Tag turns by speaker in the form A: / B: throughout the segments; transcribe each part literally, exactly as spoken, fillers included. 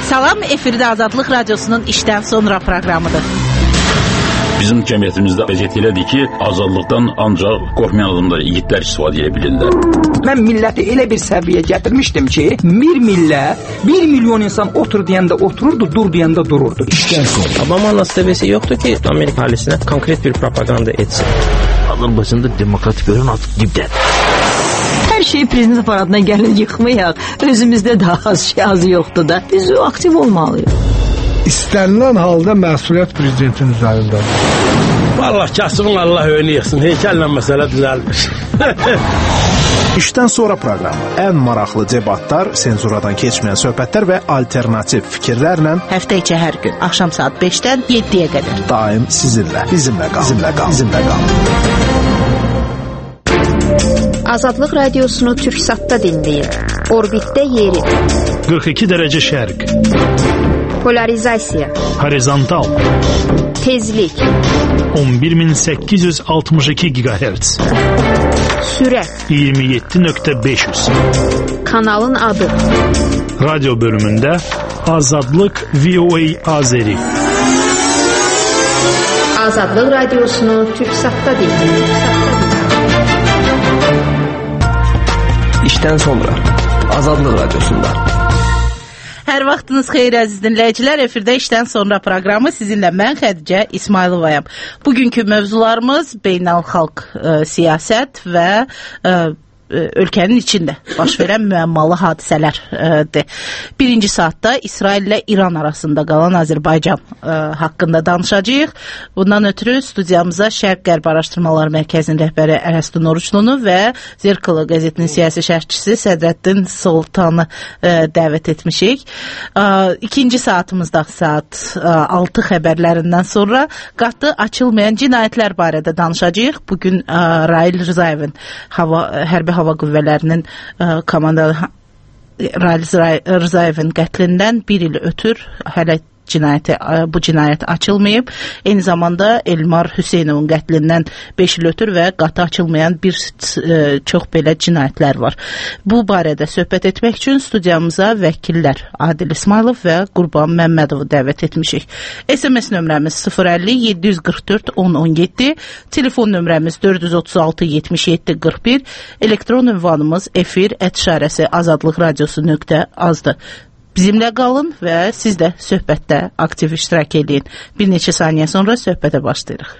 A: Salam, efirdə Azadlıq Radiosunun işdən sonra proqramıdır.
B: Bizim cəmiyyətimizdə vəziyyət elədir ki, azadlıqdan ancaq qorxmayan adamlar, igidlər istifadə edə bilirlər.
C: Mən milləti elə bir səviyyə gətirmişdim ki, bir millət, bir milyon insan otur deyəndə otururdu, dur deyəndə dururdu.
D: İşdən sonra.
E: Obama stəvəsi yoxdur ki, Amerika əhalisinə konkret bir propaganda etsin.
D: Azərbaycanda demokratik görən artıq dibdədir.
F: Hər şey prezident aparatına gəlin yıxmayaq. Özümüzdə daha az şey az yoxdur da. Biz aktiv olmalıyıq.
G: İstənilən halda məsuliyyət prezidentin üzərindədir.
H: Vallahi kasıbın Allah önü yıxsın. Heykəllə məsələ düzəlmiş.
I: İşdən sonra proqramı. Ən maraqlı debatlar, senzuradan keçməyən söhbətlər və alternativ fikirlərlə
A: Həftə içi hər gün axşam saat beşdən yeddiyə qədər
I: daim sizinlə, bizimlə qal, bizimlə qal, bizimlə qal.
J: Azadlıq Radiosunu Türksatda dinləyin. Orbitdə yeri.
K: qırx iki dərəcə şərq.
J: Polarizasiya.
K: Horizontal.
J: Tezlik.
K: on bir min səkkiz yüz altmış iki gigahertz.
J: Sürət.
K: iyirmi yeddi nöqtə beş yüz.
J: Kanalın adı.
K: Radyo bölümündə Azadlıq V O A Azeri.
J: Azadlıq Radiosunu Türksatda dinləyin.
C: İşdən sonra Azadlıq Radiosunda.
A: Hər vaxtınız xeyir əziz dinləyicilər, efirdə işdən sonra proqramı sizinlə mən Xədicə İsmayılovayam. Bugünkü mövzularımız beynəlxalq ə, siyasət və ə, ölkənin içində baş verən müəmmalı hadisələrdir. Birinci saatda İsrail ilə İran arasında qalan Azərbaycan ə, haqqında danışacağıq. Bundan ötürü studiyamıza Şərq-Qərb Araşdırmalar Mərkəzinin rəhbəri Ərəstun Oruçlunu və Zirkılı qəzetinin siyasi şərhçisi Sədrəddin Sultanı ə, dəvət etmişik. Ə, ikinci saatımızda saat ə, altı xəbərlərindən sonra qatı açılmayan cinayətlər barədə danışacağıq. Bugün ə, Rail Rzayevin hava, hərbi hava qüvvələrinin ə, komandalı Rail Rzayevin qətlindən bir il ötür hələ cinayəti, bu cinayət açılmayıb. Eyni zamanda Elmar Hüseynovun qətlindən beş il ötür və qatı açılmayan bir e, çox belə cinayətlər var. Bu barədə söhbət etmək üçün studiyamıza vəkillər Adil İsmailov və Qurban Məmmədovu dəvət etmişik. S M S nömrəmiz sıfır əlli yeddi yüz qırx dörd on on yeddi, telefon nömrəmiz dörd yüz otuz altı yetmiş yeddi qırx bir, elektron ünvanımız efir ət işarəsi azadlıq radiosu nöqtə azdır. Bizimlə qalın və siz də söhbətdə aktiv iştirak edin. Bir neçə saniyə sonra söhbətə başlayırıq.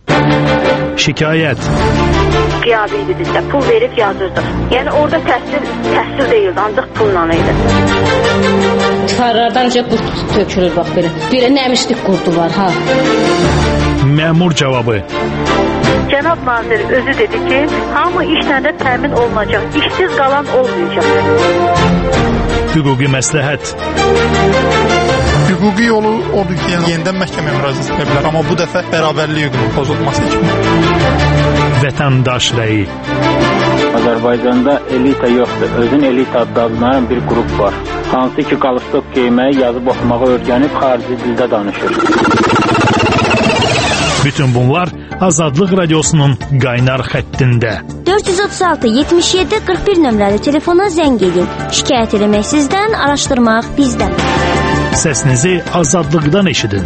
K: Şikayət.
L: Qiyabi idi bizdə, pul verib yazırdı. Yəni orada təhsil, təhsil deyildi, ancaq pulla idi.
M: Tifarlardan necə qurt tökülür, bax belə. Belə nəmişlik qurdu var, ha.
K: Məmur cavabı.
L: Cənab nazir özü dedi ki, hamı işlə də təmin olunacaq, işsiz qalan olmayacaq.
K: Hüquqi məsləhət.
N: Hüquqi yolu odur ki, yəni yenidən məhkəməyə müraciət edə bilər, amma bu dəfə bərabərlik hüququnun pozulması üçün.
K: Vətəndaş rəyi.
O: Azərbaycanda elita yoxdur, özün elita adlanan bir qrup var. Hansı ki, qalstok geyməyi, yazıb oxumağı öyrənib xarici dildə danışır.
K: Bütün bunlar Azadlıq Radiosunun qaynar xəttində.
P: dörd yüz otuz altı yetmiş yeddi qırx bir nömrəli telefona zəng edin. Şikayət eləmək sizdən, araşdırmaq bizdən.
K: Səsinizi azadlıqdan eşidin.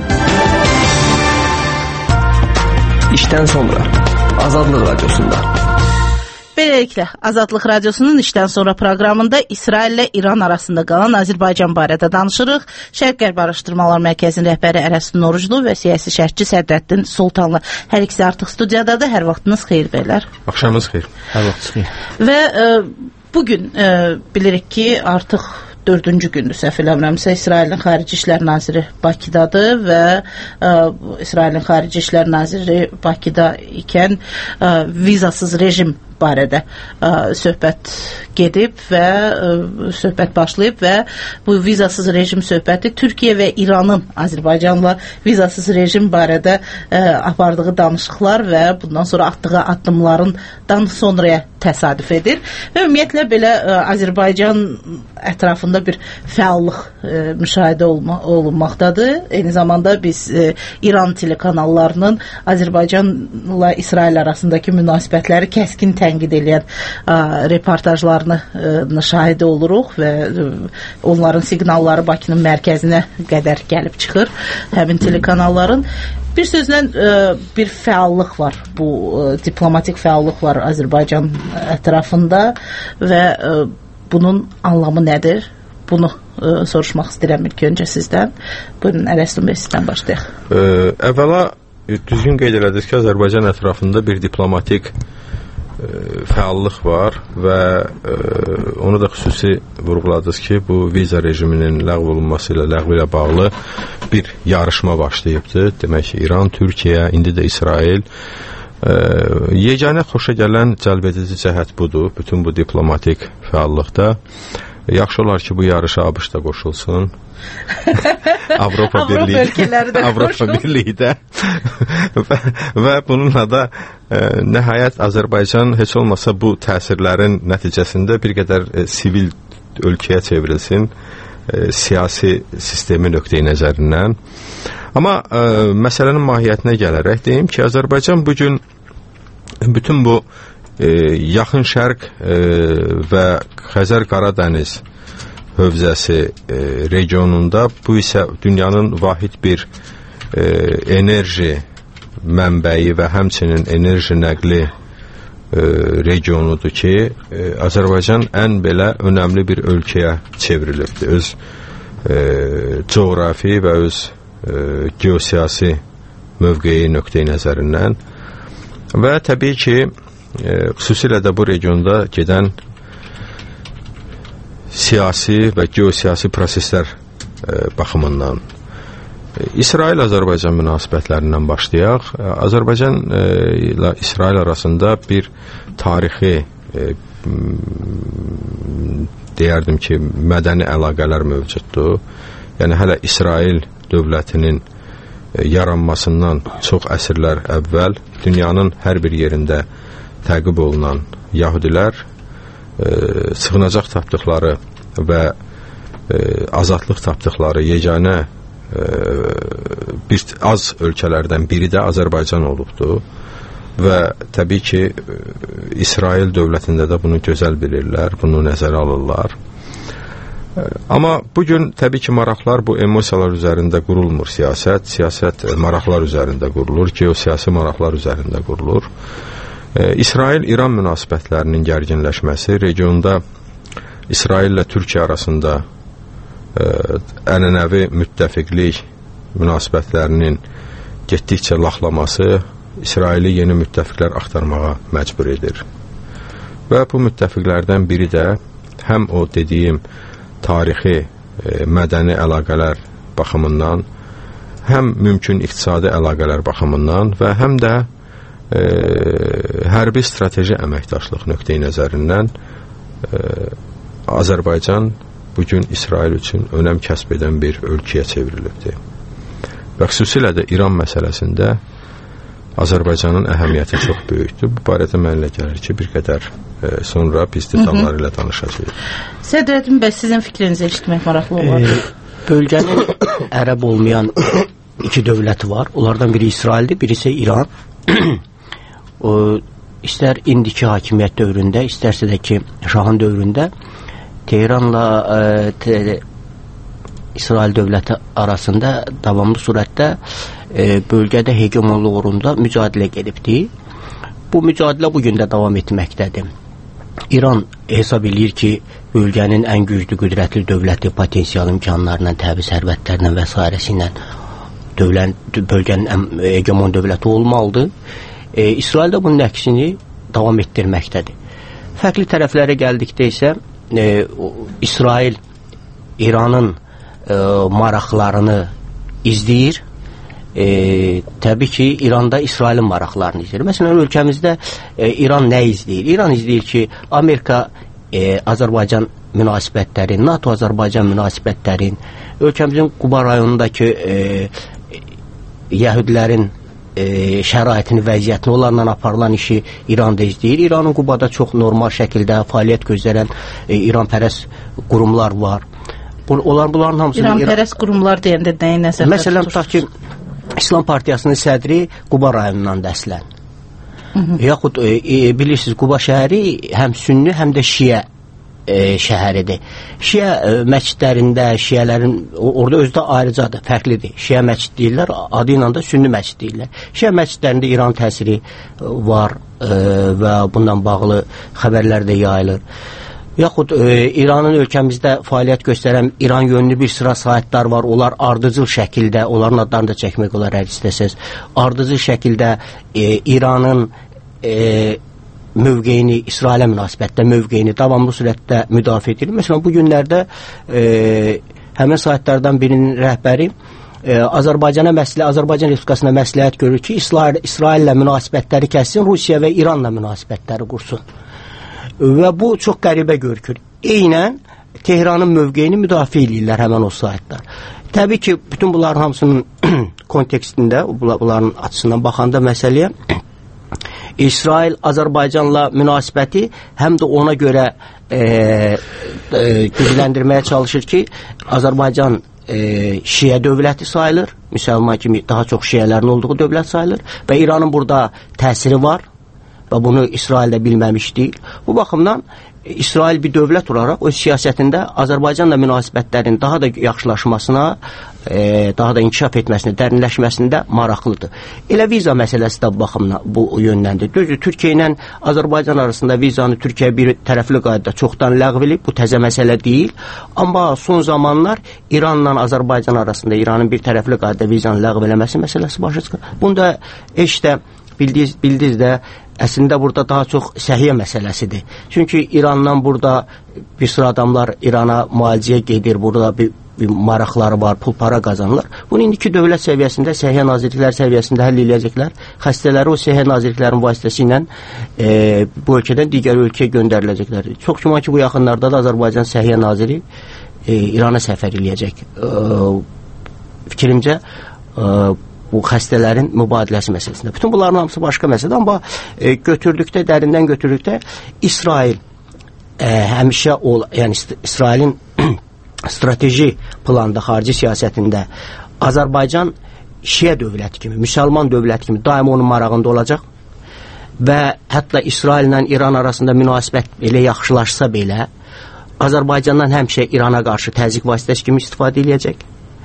C: İşdən sonra Azadlıq Radiosunda.
A: Beləliklə, Azadlıq Radiosunun işdən sonra proqramında İsrail ilə İran arasında qalan Azərbaycan barədə danışırıq. Şərq-Qərb Araşdırmalar Mərkəzinin rəhbəri Ərəstun Oruçlu və siyasi şərhçi Sədrəddin Sultanlı. Hər ikisi artıq studiyadadır. Hər vaxtınız xeyir beylər.
E: Axşamınız xeyir. Hər vaxtınız xeyir.
A: Və e, bugün e, bilirik ki, artıq dördüncü gündür, səhv eləmirəmsə, İsrailin Xarici İşlər Naziri Bakıdadır və ə, İsrailin Xarici İşlər Naziri Bakıda ikən ə, vizasız rejim barədə ə, söhbət gedib və ə, söhbət başlayıb və bu vizasız rejim söhbəti Türkiyə və İranın Azərbaycanla vizasız rejim barədə ə, apardığı danışıqlar və bundan sonra atdığı addımlarından sonraya təsadüf edir və ümumiyyətlə belə ə, Azərbaycan ətrafında bir fəallıq ə, müşahidə olma, olunmaqdadır. Eyni zamanda biz ə, İran telekanallarının Azərbaycanla İsrail arasındakı münasibətləri kəskin tənqid edən ə, reportajlarını ə, şahidi oluruq və ə, onların siqnalları Bakının mərkəzinə qədər gəlib çıxır həmin telekanalların. Bir sözlə bir fəallıq var, bu diplomatik fəallıq var Azərbaycan ətrafında və bunun anlamı nədir? Bunu soruşmaq istəyirəm ilk öncə sizdən. Buyurun, Ələsdin bəy, sizdən başlayaq.
Q: Əvvəla düzgün qeyd elədiniz ki, Azərbaycan ətrafında bir diplomatik fəallıq var və ə, onu da xüsusi vurğuladınız ki, bu viza rejiminin ləğv olunması ilə ləğv ilə bağlı bir yarışma başlayıbdır. Demək ki, İran, Türkiyə, indi də İsrail. Ə, yeganə xoşa gələn cəlbedici cəhət budur, bütün bu diplomatik fəallıqda. Yaxşı olar ki, bu yarışa ABŞ da qoşulsun. Avropa Birliyi Avropa Birliyi də və, və bununla da e, nəhayət Azərbaycan heç olmasa bu təsirlərin nəticəsində bir qədər e, sivil ölkəyə çevrilsin, e, siyasi sistemi nöqteyi nəzərindən. Amma e, məsələnin mahiyyətinə gələrək deyim ki, Azərbaycan bugün bütün bu e, yaxın şərq e, və Xəzər Qaradəniz hövzəsi e, regionunda, bu isə dünyanın vahid bir e, enerji mənbəyi və həmçinin enerji nəqli e, regionudur ki, e, Azərbaycan ən belə önəmli bir ölkəyə çevrilibdir. Öz e, coğrafi və öz e, geosiyasi mövqeyi nöqteyi nəzərindən və təbii ki, e, xüsusilə də bu regionda gedən siyasi və geosiyasi proseslər e, baxımından. E, İsrail-Azərbaycan münasibətlərindən başlayaq. E, Azərbaycan e, ilə İsrail arasında bir tarixi e, deyərdim ki, mədəni əlaqələr mövcuddur. Yəni hələ İsrail dövlətinin e, yaranmasından çox əsrlər əvvəl dünyanın hər bir yerində təqib olunan yahudilər E, sığınacaq tapdıqları və e, azadlıq tapdıqları yeganə e, bir az ölkələrdən biri də Azərbaycan olubdur və təbii ki, e, İsrail dövlətində də bunu gözəl bilirlər, bunu nəzərə alırlar. E, amma bugün təbii ki, maraqlar bu emosiyalar üzərində qurulmur siyasət, siyasət e, maraqlar üzərində qurulur, geosiyasi maraqlar üzərində qurulur. İsrail-İran münasibətlərinin gərginləşməsi regionda İsrail ilə Türkiyə arasında ə, ənənəvi müttəfiqlik münasibətlərinin getdikcə laxlaması İsraili yeni müttəfiqlər axtarmağa məcbur edir. Və bu müttəfiqlərdən biri də həm o dediyim tarixi, ə, mədəni əlaqələr baxımından, həm mümkün iqtisadi əlaqələr baxımından və həm də E, hərbi strateji əməkdaşlıq nöqteyi nəzərindən e, Azərbaycan bugün İsrail üçün önəm kəsb edən bir ölkəyə çevrilibdir. Və xüsusilə də İran məsələsində Azərbaycanın əhəmiyyəti çox böyükdür. Bu barədə mənlə gəlir ki, bir qədər e, sonra biz detalları ilə danışacağıq.
A: Sədrəddin bəy, sizin fikrinizi eşitmək maraqlı olar.
R: E, bölgənin ərəb olmayan iki dövləti var. Onlardan biri İsraildir, birisi İran. O, istər indiki hakimiyyət dövründə, istərsə də ki, Şahın dövründə Tehranla e, te, İsrail dövləti arasında davamlı surətdə e, bölgədə hegemonluq uğrunda mücadilə gedibdir. Bu mücadilə bugün də davam etməkdədir. İran hesab edir ki, bölgənin ən güclü, qüdrətli dövləti potensial imkanlarla, təbii sərvətlərlə və s. ilə dövlət, bölgənin ən hegemon dövləti olmalıdır. E, İsrail də bunun əksini davam etdirməkdədir. Fərqli tərəflərə gəldikdə isə e, İsrail İranın e, maraqlarını izləyir. E, təbii ki, İranda İsrailin maraqlarını izləyir. Məsələn, ölkəmizdə e, İran nə izləyir? İran izləyir ki, Amerika e, Azərbaycan münasibətləri, NATO-Azərbaycan münasibətlərin, ölkəmizin Quba rayonundakı e, Yəhudilərin e, şəraitini, vəziyyətini, onlarla aparılan işi İranda izləyir. İranın Qubada çox normal şəkildə fəaliyyət göstərən e, İranpərəst qurumlar var. Bu, onlar bunların hamısını
A: İranpərəst qurumlar deyəndə nəyi nəzərdə tutur?
R: Məsələn, tutaq ki, İslam Partiyasının sədri Quba rayonundan dəslən. Yaxud e, e, bilirsiniz, Quba şəhəri həm sünni, həm də şiə e, şəhəridir. Şiə e, məcidlərində, şiələrin orada özü də ayrıcadır, fərqlidir. Şiə məcid deyirlər, adı ilə də sünni məcid deyirlər. Şiə məcidlərində İran təsiri var e, və bundan bağlı xəbərlər də yayılır. Yaxud e, İranın ölkəmizdə fəaliyyət göstərən İran yönlü bir sıra saytlar var. Onlar ardıcıl şəkildə, onların adlarını da çəkmək olar hər istəsəz. Ardıcıl şəkildə e, İranın e, mövqeyini, İsrailə münasibətdə mövqeyini davamlı sürətdə müdafiə edir. Məsələn, bu günlərdə e, həmin saytlardan birinin rəhbəri e, Azərbaycana məsləhət, Azərbaycan Respublikasına məsləhət görür ki, İsrail, İsraillə münasibətləri kəssin, Rusiya və İranla münasibətləri qursun. Və bu çox qəribə görükür. Eynən Tehranın mövqeyini müdafiə edirlər həmən o saytlar. Təbii ki, bütün bunların hamısının kontekstində, bunların açısından baxanda məsələyə İsrail Azərbaycanla münasibəti həm də ona görə e, e, gücləndirməyə çalışır ki, Azərbaycan e, şiə dövləti sayılır, müsəlman kimi daha çox şiələrin olduğu dövlət sayılır və İranın burada təsiri var və bunu İsrail də bilməmiş deyil. Bu baxımdan İsrail bir dövlət olaraq öz siyasətində Azərbaycanla münasibətlərin daha da yaxşılaşmasına, e, daha da inkişaf etməsinə, dərinləşməsində maraqlıdır. Elə viza məsələsi də bu baxımdan bu yöndəndir. Düzdür, Türkiyə ilə Azərbaycan arasında vizanı Türkiyə bir tərəfli qaydada çoxdan ləğv edib, bu təzə məsələ deyil. Amma son zamanlar İranla Azərbaycan arasında İranın bir tərəfli qaydada vizanı ləğv eləməsi məsələsi başa çıxır. Bunda heç də bildiniz, bildiniz də əslində burada daha çox səhiyyə məsələsidir. Çünki İrandan burada bir sıra adamlar İrana müalicəyə gedir, burada bir, bir maraqları var, pul para qazanırlar. Bunu indiki dövlət səviyyəsində, səhiyyə nazirliklər səviyyəsində həll edəcəklər. Xəstələri o səhiyyə nazirliklərin vasitəsilə e, bu ölkədən digər ölkəyə göndəriləcəklər. Çox güman ki, bu yaxınlarda da Azərbaycan səhiyyə naziri e, İrana səfər eləyəcək. E, fikrimcə e, bu xəstələrin mübadiləsi məsələsində. Bütün bunların hamısı başqa məsələdir, amma e, götürdükdə, dərindən götürdükdə İsrail e, həmişə ol, yəni İsrailin strateji planda, xarici siyasətində Azərbaycan şiə dövləti kimi, müsəlman dövləti kimi daim onun marağında olacaq və hətta İsraillə İran arasında münasibət elə yaxşılaşsa belə Azərbaycandan həmişə İrana qarşı təzyiq vasitəsi kimi istifadə edəcək.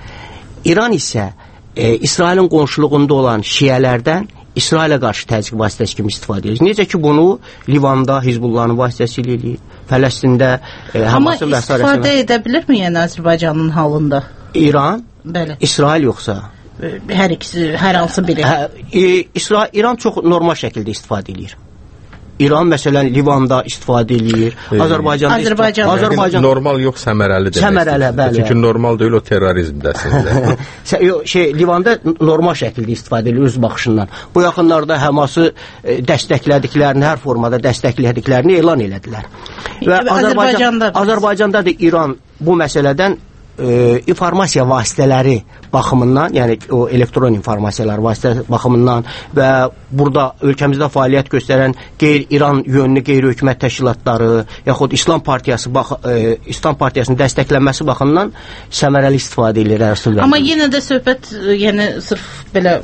R: İran isə E, İsrailin qonşuluğunda olan şiələrdən İsrailə qarşı təzyiq vasitəsi kimi istifadə edir. Necə ki, bunu Livanda Hizbullahın vasitəsilə eləyir, Fələstində e, Hamasın və s.
A: Amma istifadə edə bilirmi yəni Azərbaycanın halında?
R: İran?
A: Bəli.
R: İsrail yoxsa?
A: Hər ikisi, hər hansı biri.
R: Hə, e, İsrail, İran çox normal şəkildə istifadə edir. İran məsələn Livanda istifadə edir, e, Azərbaycanda
A: Azərbaycan,
Q: Azərbaycan normal yox, səmərəli demək.
R: Səmərəli, bəli.
Q: Çünki normal deyil, o terrorizmdəsində.
R: şey Livanda normal şəkildə istifadə edir öz baxışından. Bu yaxınlarda Həması e, dəstəklədiklərini, hər formada dəstəklədiklərini elan elədilər. Və Azərbaycanda Azərbaycanda da İran bu məsələdən E, informasiya vasitələri baxımından, yəni o elektron informasiyalar vasitə baxımından və burada ölkəmizdə fəaliyyət göstərən qeyri-İran yönlü qeyri-hökumət təşkilatları yaxud İslam Partiyası bax, e, İslam Partiyasının dəstəklənməsi baxımından səmərəli istifadə edir.
A: Amma yenə də söhbət yəni sırf belə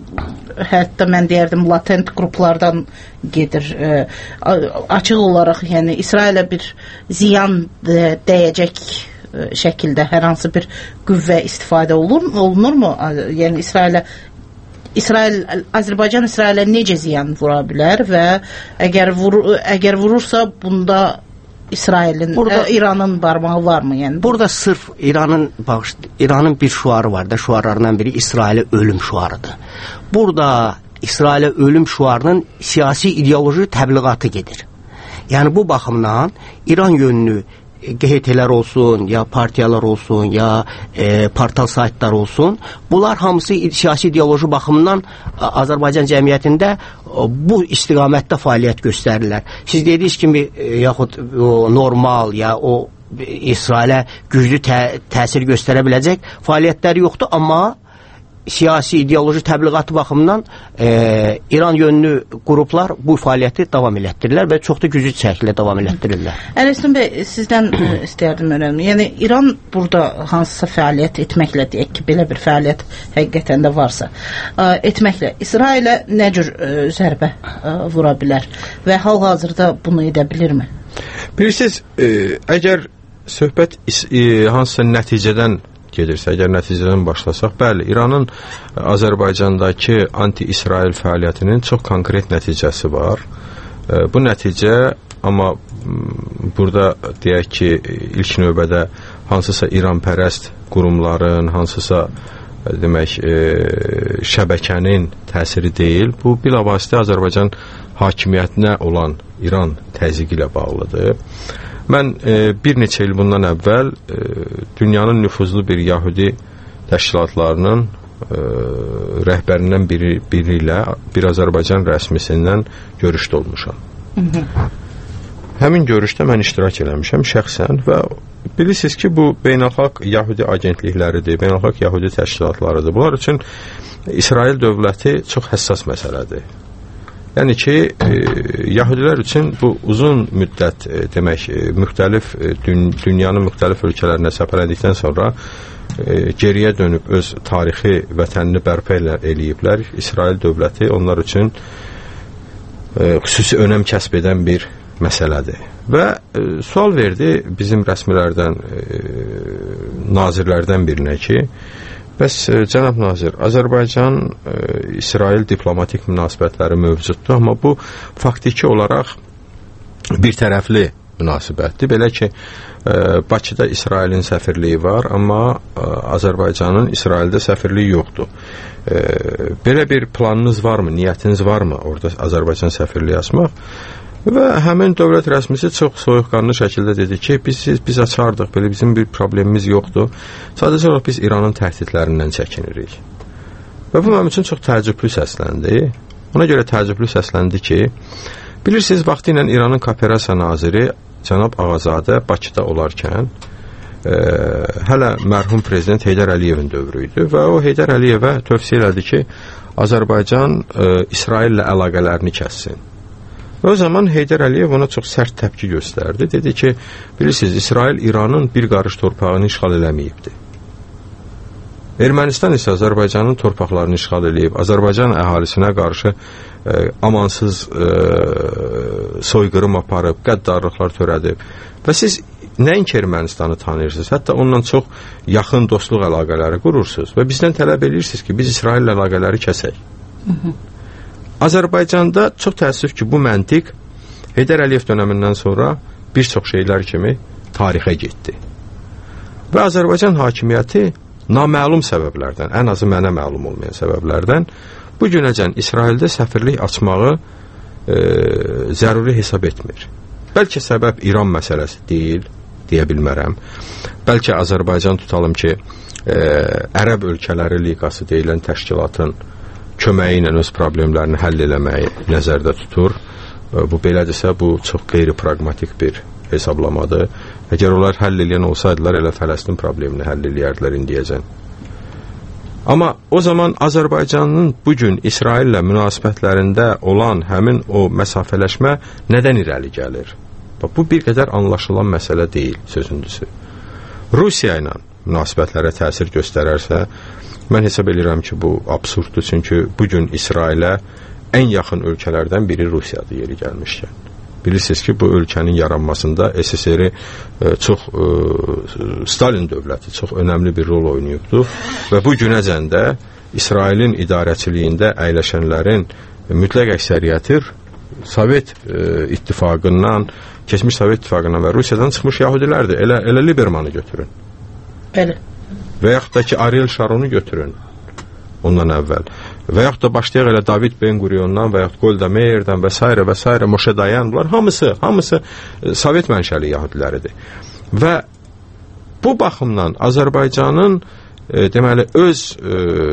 A: hətta mən deyərdim latent qruplardan gedir. E, açıq olaraq yəni İsrailə bir ziyan də, dəyəcək şəkildə hər hansı bir qüvvə istifadə olur, olunurmu? Yəni İsrailə İsrail Azərbaycan İsrailə necə ziyan vura bilər və əgər vur, əgər vurursa bunda İsrailin, burada, ə, İranın barmağı varmı? Yəni
R: burada sırf İranın bağış, İranın bir şüarı var da, şüarlarından biri İsrailə ölüm şüarıdır. Burada İsrailə ölüm şüarının siyasi ideoloji təbliğatı gedir. Yəni bu baxımdan İran yönlü G H T'lər olsun, ya partiyalar olsun, ya e, portal saytlar olsun, bunlar hamısı siyasi ideoloji baxımından Azərbaycan cəmiyyətində bu istiqamətdə fəaliyyət göstərirlər. Siz dediyiniz kimi, e, yaxud o, normal, ya o İsrailə güclü tə, təsir göstərə biləcək fəaliyyətləri yoxdur, amma siyasi, ideoloji təbliğatı baxımından e, İran yönlü qruplar bu fəaliyyəti davam elətdirirlər və çox da güclü şəkildə davam elətdirirlər.
A: Ələstin bəy, sizdən ə, istəyərdim öyrənmək. Yəni İran burada hansısa fəaliyyət etməklə, deyək ki, belə bir fəaliyyət həqiqətən də varsa, ə, etməklə İsrailə nə cür ə, zərbə ə, vura bilər və hal-hazırda bunu edə bilirmi?
Q: Bilirsiniz, e, əgər söhbət e, hansısa nəticədən gedirsə, əgər nəticədən başlasaq, bəli, İranın Azərbaycandakı anti-İsrail fəaliyyətinin çox konkret nəticəsi var. Bu nəticə, amma burada deyək ki, ilk növbədə hansısa İranpərəst qurumların, hansısa demək, e, şəbəkənin təsiri deyil. Bu, bilavasitə Azərbaycan hakimiyyətinə olan İran təzyiqi ilə bağlıdır. Mən e, bir neçə il bundan əvvəl e, dünyanın nüfuzlu bir Yahudi təşkilatlarının e, rəhbərindən biri, biri ilə bir Azərbaycan rəsmisindən görüşdə olmuşam. Hı -hı. Həmin görüşdə mən iştirak eləmişəm şəxsən və bilirsiniz ki, bu beynəlxalq Yahudi agentlikləridir, beynəlxalq Yahudi təşkilatlarıdır. Bunlar üçün İsrail dövləti çox həssas məsələdir. Yəni ki, e, Yahudilər üçün bu uzun müddət e, demək, e, müxtəlif e, dün, dünyanın müxtəlif ölkələrinə səfərlədikdən sonra e, geriyə dönüb öz tarixi vətənini bərpa eləyiblər. İsrail dövləti onlar üçün e, xüsusi önəm kəsb edən bir məsələdir. Və e, sual verdi bizim rəsmilərdən, e, nazirlərdən birinə ki, bəs, cənab nazir, Azərbaycan-İsrail diplomatik münasibətləri mövcuddur, amma bu faktiki olaraq bir tərəfli münasibətdir. Belə ki, Bakıda İsrailin səfirliyi var, amma Azərbaycanın İsraildə səfirliyi yoxdur. Belə bir planınız varmı, niyyətiniz varmı orada Azərbaycan səfirliyi açmaq? Və həmin dövlət rəsmisi çox soyuqqanlı şəkildə dedi ki, biz, biz açardıq, belə bizim bir problemimiz yoxdur. Sadəcə olaraq biz İranın təhdidlərindən çəkinirik. Və bu mənim üçün çox təəccüblü səsləndi. Ona görə təəccüblü səsləndi ki, bilirsiniz, vaxtı ilə İranın Kooperasiya naziri cənab Ağazadə Bakıda olarkən e, hələ mərhum prezident Heydər Əliyevin dövrü idi və o Heydər Əliyevə tövsiyə elədi ki, Azərbaycan e, İsraillə əlaqələrini kəssin. Və o zaman Heydər Əliyev ona çox sərt təpki göstərdi. Dedi ki, bilirsiniz, İsrail İranın bir qarış torpağını işğal eləməyibdir. Ermənistan isə Azərbaycanın torpaqlarını işğal eləyib, Azərbaycan əhalisinə qarşı e, amansız e, soyqırım aparıb, qəddarlıqlar törədib. Və siz nəinki Ermənistanı tanıyırsınız, hətta onunla çox yaxın dostluq əlaqələri qurursunuz və bizdən tələb edirsiniz ki, biz İsrail əlaqələri kəsək. Hı -hı. Azərbaycanda çox təəssüf ki, bu məntiq Heydər Əliyev dönəmindən sonra bir çox şeylər kimi tarixə getdi. Və Azərbaycan hakimiyyəti naməlum səbəblərdən, ən azı mənə məlum olmayan səbəblərdən bu günəcən İsraildə səfirlik açmağı e, zəruri hesab etmir. Bəlkə səbəb İran məsələsi deyil, deyə bilmərəm. Bəlkə Azərbaycan tutalım ki, e, Ərəb ölkələri liqası deyilən təşkilatın köməyi ilə öz problemlərini həll eləməyi nəzərdə tutur. Bu belədirsə, bu çox qeyri-pragmatik bir hesablamadır. Əgər onlar həll eləyən olsaydılar, elə Fələstin problemini həll eləyərdilər indiyəcən. Amma o zaman Azərbaycanın bugün İsraillə münasibətlərində olan həmin o məsafələşmə nədən irəli gəlir? Bu bir qədər anlaşılan məsələ deyil, sözündüsü. Rusiya ilə münasibətlərə təsir göstərərsə, mən hesab edirəm ki, bu absurddur, çünki bugün İsrailə ən yaxın ölkələrdən biri Rusiyadır yeri gəlmişkən. Bilirsiniz ki, bu ölkənin yaranmasında S S R-i e, çox e, Stalin dövləti çox önəmli bir rol oynayıbdır və bu günəcən də İsrailin idarəçiliyində əyləşənlərin mütləq əksəriyyəti Sovet e, ittifaqından, keçmiş Sovet ittifaqından və Rusiyadan çıxmış yahudilərdir. Elə, elə Libermanı götürün.
A: Bəli.
Q: Və yaxud da ki, Ariel Şaronu götürün ondan əvvəl. Və yaxud da başlayaq elə David Ben-Guriondan və yaxud Golda Meirdən və s. və s. Moşe Dayan, bunlar hamısı, hamısı e, Sovet mənşəli yahudiləridir. Və bu baxımdan Azərbaycanın e, deməli öz e,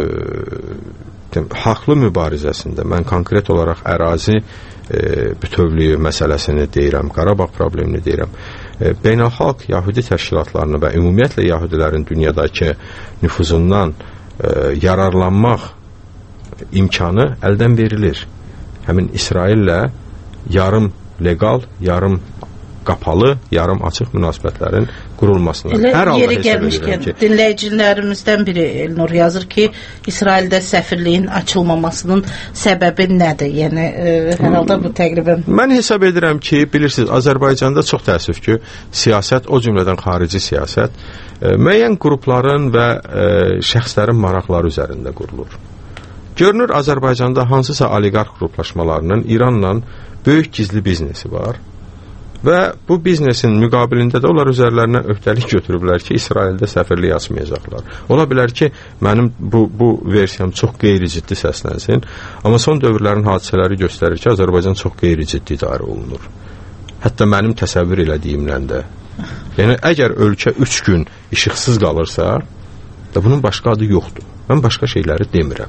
Q: dem, haqlı mübarizəsində mən konkret olaraq ərazi e, bütövlüyü məsələsini deyirəm, Qarabağ problemini deyirəm. E, beynəlxalq Yahudi təşkilatlarını və ümumiyyətlə Yahudilərin dünyadakı nüfuzundan yararlanmaq imkanı əldən verilir. Həmin İsraillə yarım legal, yarım qapalı, yarım açıq münasibətlərin qurulmasına.
A: Elə hər yeri gəlmişkən, ki, dinləyicilərimizdən biri Elnur yazır ki, İsraildə səfirliyin açılmamasının səbəbi nədir? Yəni, e, hər halda bu təqribən...
Q: Mən hesab edirəm ki, bilirsiniz, Azərbaycanda çox təəssüf ki, siyasət, o cümlədən xarici siyasət, e, müəyyən qrupların və e, şəxslərin maraqları üzərində qurulur. Görünür, Azərbaycanda hansısa oliqarx qruplaşmalarının İranla böyük gizli biznesi var. Və bu biznesin müqabilində də onlar üzərlərinə öhdəlik götürüblər ki, İsraildə səfirlik açmayacaqlar. Ola bilər ki, mənim bu, bu versiyam çox qeyri-ciddi səslənsin, amma son dövrlərin hadisələri göstərir ki, Azərbaycan çox qeyri-ciddi idarə olunur. Hətta mənim təsəvvür elədiyimlə də. Yəni, əgər ölkə üç gün işıqsız qalırsa, da bunun başqa adı yoxdur. Mən başqa şeyləri demirəm.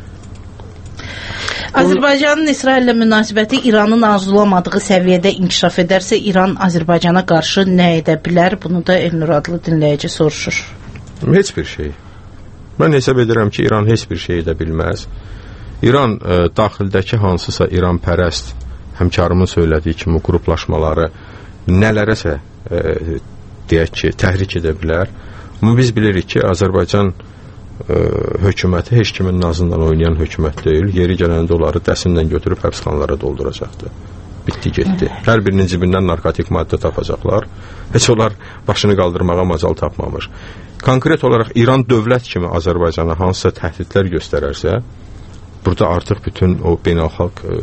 A: Azərbaycanın İsraillə münasibəti İranın arzulamadığı səviyyədə inkişaf edərsə, İran Azərbaycana qarşı nə edə bilər? Bunu da Elnur adlı dinləyici soruşur.
Q: Heç bir şey. Mən hesab edirəm ki, İran heç bir şey edə bilməz. İran e, daxildəki hansısa İran pərəst, həmkarımın söylədiyi kimi qruplaşmaları nələrəsə e, deyək ki, təhrik edə bilər. Amma biz bilirik ki, Azərbaycan Ə, hökuməti heç kimin nazından oynayan hökumət deyil. Yeri gələndə onları dəsinlə götürüb həbsxanalara dolduracaqdır. Bitdi, getdi. Hər birinin cibindən narkotik maddə tapacaqlar. Heç onlar başını qaldırmağa macal tapmamış. Konkret olaraq İran dövlət kimi Azərbaycana hansısa təhdidlər göstərərsə, burada artıq bütün o beynəlxalq ə,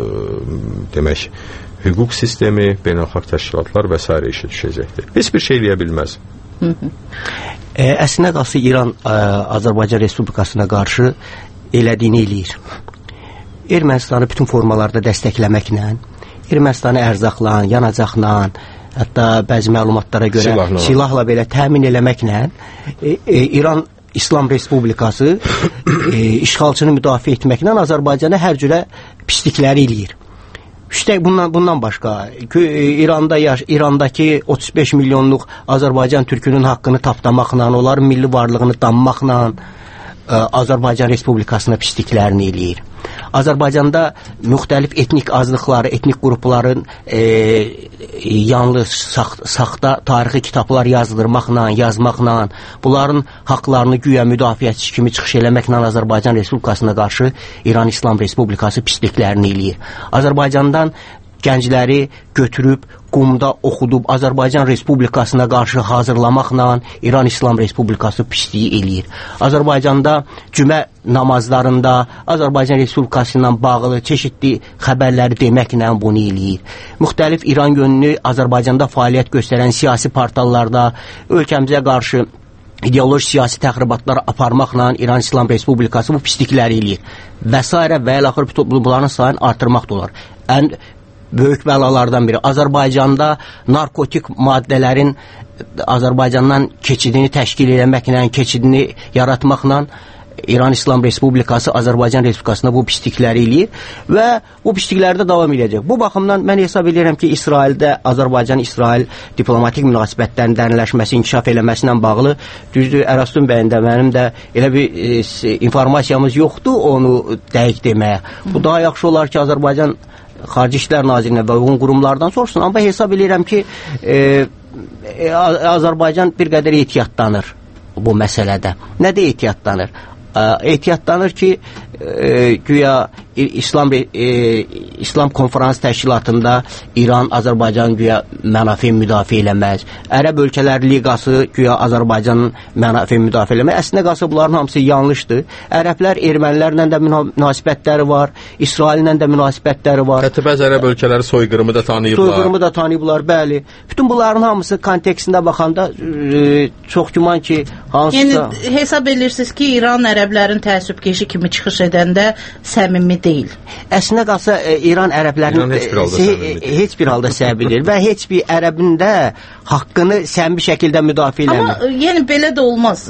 Q: demək, hüquq sistemi, beynəlxalq təşkilatlar və s. işi düşəcəkdir. Heç bir şey eləyə bilməz.
R: Hı -hı. E, əslində qalsa İran ə, Azərbaycan Respublikasına qarşı elədiyini eləyir. Ermənistanı bütün formalarda dəstəkləməklə, Ermənistanı ərzaqla, yanacaqla, hətta bəzi məlumatlara görə silahla, silahla belə təmin eləməklə e, e, İran İslam Respublikası e, işğalçını müdafiə etməklə Azərbaycana hər cürə pislikləri eləyir. Üstəlik bundan, bundan başqa İranda yaş, İrandakı otuz beş milyonluq Azərbaycan türkünün haqqını tapdamaqla, onların milli varlığını danmaqla ə, Azərbaycan Respublikasına pisliklərini eləyir. Azərbaycanda müxtəlif etnik azlıqları, etnik qrupların e, yanlış, saxt, saxta tarixi kitablar yazdırmaqla, yazmaqla, bunların haqlarını güya müdafiəçi kimi çıxış eləməklə Azərbaycan Respublikasına qarşı İran İslam Respublikası pisliklərini eləyir. Azərbaycandan gəncləri götürüb, qumda oxudub Azərbaycan Respublikasına qarşı hazırlamaqla İran İslam Respublikası pisliyi eləyir. Azərbaycanda cümə namazlarında Azərbaycan Respublikası ilə bağlı çeşitli xəbərləri deməklə bunu eləyir. Müxtəlif İran yönlü Azərbaycanda fəaliyyət göstərən siyasi portallarda ölkəmizə qarşı ideoloji siyasi təxribatlar aparmaqla İran İslam Respublikası bu pislikləri eləyir. Və s. və əlaxır bunların sayını artırmaq da olar. Ən böyük bəlalardan biri Azərbaycanda narkotik maddələrin Azərbaycandan keçidini təşkil etməklə, keçidini yaratmaqla İran İslam Respublikası Azərbaycan Respublikasına bu pislikləri eləyir və bu pisliklərdə davam edəcək. Bu baxımdan mən hesab edirəm ki, İsraildə Azərbaycan-İsrail diplomatik münasibətlərin dərinləşməsi, inkişaf eləməsindən bağlı, düzdür, Ərəstun bəyin də mənim də elə bir e, informasiyamız yoxdur onu dəqiq deməyə. Bu daha yaxşı olar ki, Azərbaycan Xarici İşlər Nazirinə və uyğun qurumlardan sorsun, amma hesab edirəm ki, e, e, Azərbaycan bir qədər ehtiyatlanır bu məsələdə. Nədə ehtiyatlanır? E, ehtiyatlanır ki, e, güya İslam, e, İslam konferans təşkilatında İran Azərbaycan güya mənafi müdafiə eləməz. Ərəb Ölkələr Liqası güya Azərbaycanın mənafi müdafiə eləməz. Əslində qalsa bunların hamısı yanlışdır. Ərəblər ermənilərlə də münasibətləri var, İsraillə də münasibətləri var.
Q: Hətta bəzi ərəb ölkələri soyqırımı da tanıyıblar.
R: Soyqırımı da tanıyıblar, bəli. Bütün bunların hamısı kontekstində baxanda e, çox güman ki, hansısa...
A: Yəni hesab edirsiniz ki, İran ərəblərin təəssübkeşi kimi çıxış edəndə səmimi deyil.
R: Əslində qalsa e, İran ərəblərinin
Q: İran heç bir halda səmimi
R: heç bir halda səmimi deyil və heç bir ərəbin də haqqını səmimi şəkildə müdafiə eləmir.
A: Amma yəni belə də olmaz.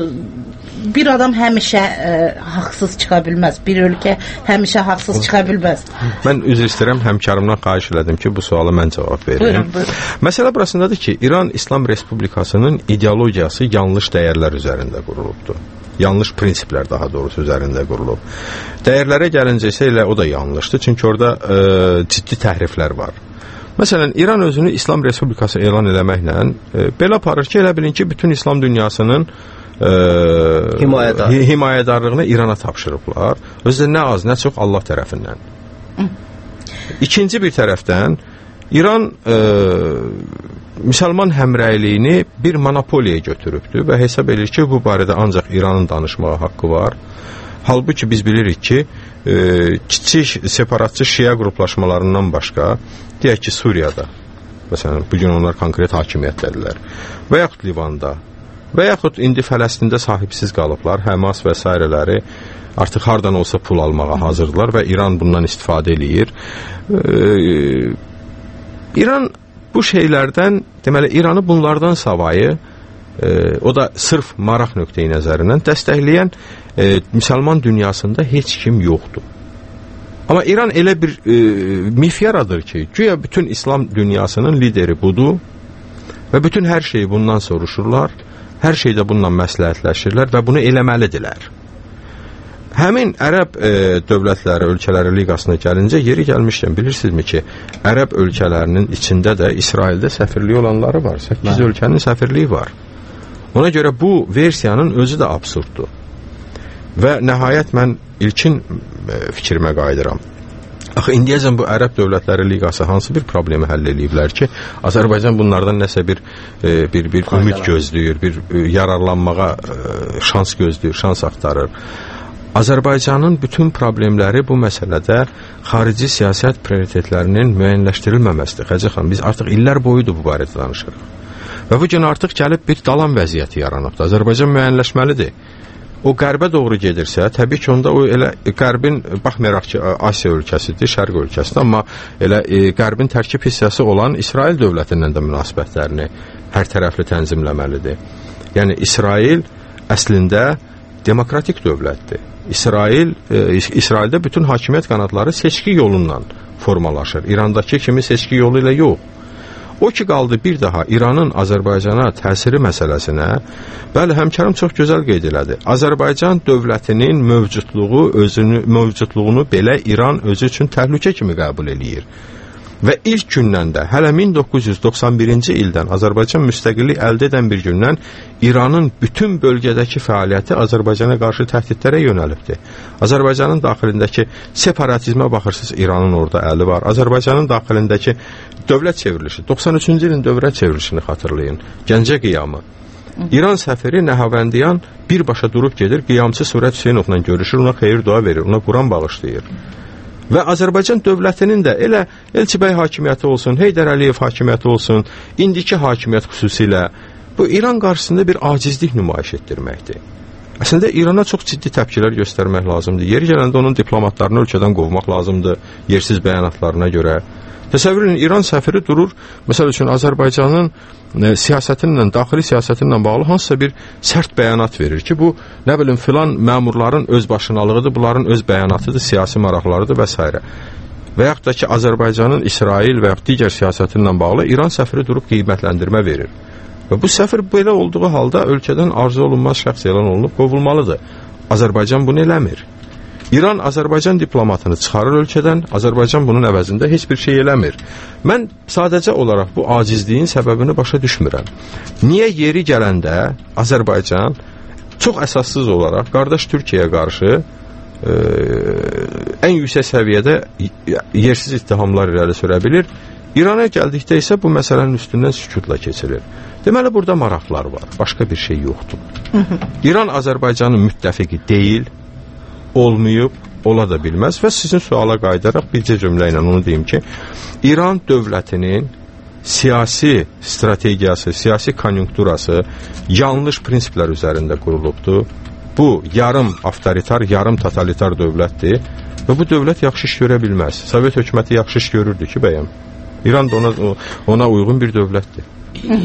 A: Bir adam həmişə ə, haqsız çıxa bilməz. Bir ölkə həmişə haqsız çıxa bilməz.
Q: Mən üzr istəyirəm, həmkarımdan xahiş elədim ki, bu suala mən cavab verim. Buyurun, buyurun. Məsələ burasındadır ki, İran İslam Respublikasının ideologiyası yanlış dəyərlər üzərində qurulubdur. yanlış prinsiplər daha doğrusu üzərində qurulub. Dəyərlərə gəlincə isə elə o da yanlışdır, çünki orada e, ciddi təhriflər var. Məsələn, İran özünü İslam Respublikası elan eləməklə e, belə aparır ki, elə bilin ki, bütün İslam dünyasının e, Himayədar. himayədarlığını İrana tapşırıblar. Özü də nə az, nə çox Allah tərəfindən. İkinci bir tərəfdən, İran e, müsəlman həmrəyliyini bir monopoliya götürübdür və hesab edir ki, bu barədə ancaq İranın danışmağa haqqı var. Halbuki biz bilirik ki, e, kiçik separatçı şia qruplaşmalarından başqa, deyək ki, Suriyada, məsələn, bugün onlar konkret hakimiyyətdədirlər, və yaxud Livanda, və yaxud indi Fələstində sahibsiz qalıblar, Həmas və s. artıq hardan olsa pul almağa hazırdılar və İran bundan istifadə eləyir. E, İran bu şeylərdən, deməli, İranı bunlardan savayı, e, o da sırf maraq nöqteyi nəzərindən dəstəkləyən e, müsəlman dünyasında heç kim yoxdur. Amma İran elə bir e, mif yaradır ki, güya bütün İslam dünyasının lideri budur və bütün hər şeyi bundan soruşurlar, hər şeydə bundan məsləhətləşirlər və bunu eləməlidirlər. Həmin ərəb e, dövlətləri, ölkələri liqasına gəlincə, yeri gəlmişkən bilirsinizmi ki, ərəb ölkələrinin içində də İsraildə səfirliyi olanları var. səkkiz ölkənin səfirliyi var. Ona görə bu versiyanın özü də absurddur. Və nəhayət mən ilkin e, fikrimə qayıdıram. Axı, indiyəcən bu ərəb dövlətləri liqası hansı bir problemi həll eləyiblər ki, Azərbaycan bunlardan nəsə bir e, bir, bir ümid gözləyir, bir e, yararlanmağa e, şans gözləyir, şans axtarır. Azərbaycanın bütün problemləri bu məsələdə xarici siyasət prioritetlərinin müəyyənləşdirilməməsidir. Xəcə xan, biz artıq illər boyudur bu barədə danışırıq. Və bu gün artıq gəlib bir dalan vəziyyəti yaranıbdır. Azərbaycan müəyyənləşməlidir. O qərbə doğru gedirsə, təbii ki, onda o elə qərbin, baxmayaraq ki, Asiya ölkəsidir, Şərq ölkəsidir, amma elə e, qərbin tərkib hissəsi olan İsrail dövlətindən də münasibətlərini hər tərəfli tənzimləməlidir. Yəni, İsrail əslində demokratik dövlətdir. İsrail, e, İsraildə bütün hakimiyyət qanadları seçki yolundan formalaşır. İrandakı kimi seçki yolu ilə yox. O ki qaldı bir daha İranın Azərbaycana təsiri məsələsinə, bəli, həmkarım çox gözəl qeyd elədi. Azərbaycan dövlətinin mövcudluğu, özünü, mövcudluğunu belə İran özü üçün təhlükə kimi qəbul eləyir. Və ilk gündən də, hələ min doqquz yüz doxsan birinci ildən Azərbaycan müstəqillik əldə edən bir gündən İranın bütün bölgədəki fəaliyyəti Azərbaycana qarşı təhdidlərə yönəlibdir. Azərbaycanın daxilindəki separatizmə baxırsınız, İranın orada əli var. Azərbaycanın daxilindəki dövlət çevrilişi, doxsan üçüncü ilin dövlət çevrilişini xatırlayın, Gəncə qiyamı. İran səfiri Nəhavəndiyan birbaşa durub gedir, qiyamçı Surət Hüseynovla görüşür, ona xeyir dua verir, ona Quran bağışlayır. Və Azərbaycan dövlətinin də elə Elçibəy hakimiyyəti olsun, Heydər Əliyev hakimiyyəti olsun, indiki hakimiyyət xüsusilə bu İran qarşısında bir acizlik nümayiş etdirməkdir. Əslində İrana çox ciddi təpkilər göstərmək lazımdır. Yeri gələndə onun diplomatlarını ölkədən qovmaq lazımdır, yersiz bəyanatlarına görə. Təsəvvür edin, İran səfiri durur, məsəl üçün Azərbaycanın e, siyasətinlə, daxili siyasətinlə bağlı hansısa bir sərt bəyanat verir ki, bu, nə bilim, filan məmurların öz başınalığıdır, bunların öz bəyanatıdır, siyasi maraqlarıdır və s. Və yaxud da ki, Azərbaycanın İsrail və yaxud digər siyasətinlə bağlı İran səfiri durub qiymətləndirmə verir. Və bu səfir belə olduğu halda ölkədən arzu olunmaz şəxs elan olunub qovulmalıdır. Azərbaycan bunu eləmir. İran Azərbaycan diplomatını çıxarır ölkədən, Azərbaycan bunun əvəzində heç bir şey eləmir. Mən sadəcə olaraq bu acizliyin səbəbini başa düşmürəm. Niyə yeri gələndə Azərbaycan çox əsassız olaraq qardaş Türkiyəyə qarşı e, ən yüksək səviyyədə yersiz ittihamlar irəli sürə bilir. İrana gəldikdə isə bu məsələnin üstündən sükutla keçilir. Deməli, burada maraqlar var, başqa bir şey yoxdur. İran Azərbaycanın müttəfiqi deyil, olmayıb, ola da bilməz və sizin suala qayıdaraq bircə cümlə ilə onu deyim ki, İran dövlətinin siyasi strategiyası, siyasi konjunkturası yanlış prinsiplər üzərində qurulubdur. Bu, yarım avtoritar, yarım totalitar dövlətdir və bu dövlət yaxşı iş görə bilməz. Sovet hökuməti yaxşı iş görürdü ki, bəyəm. İran da ona, ona uyğun bir dövlətdir.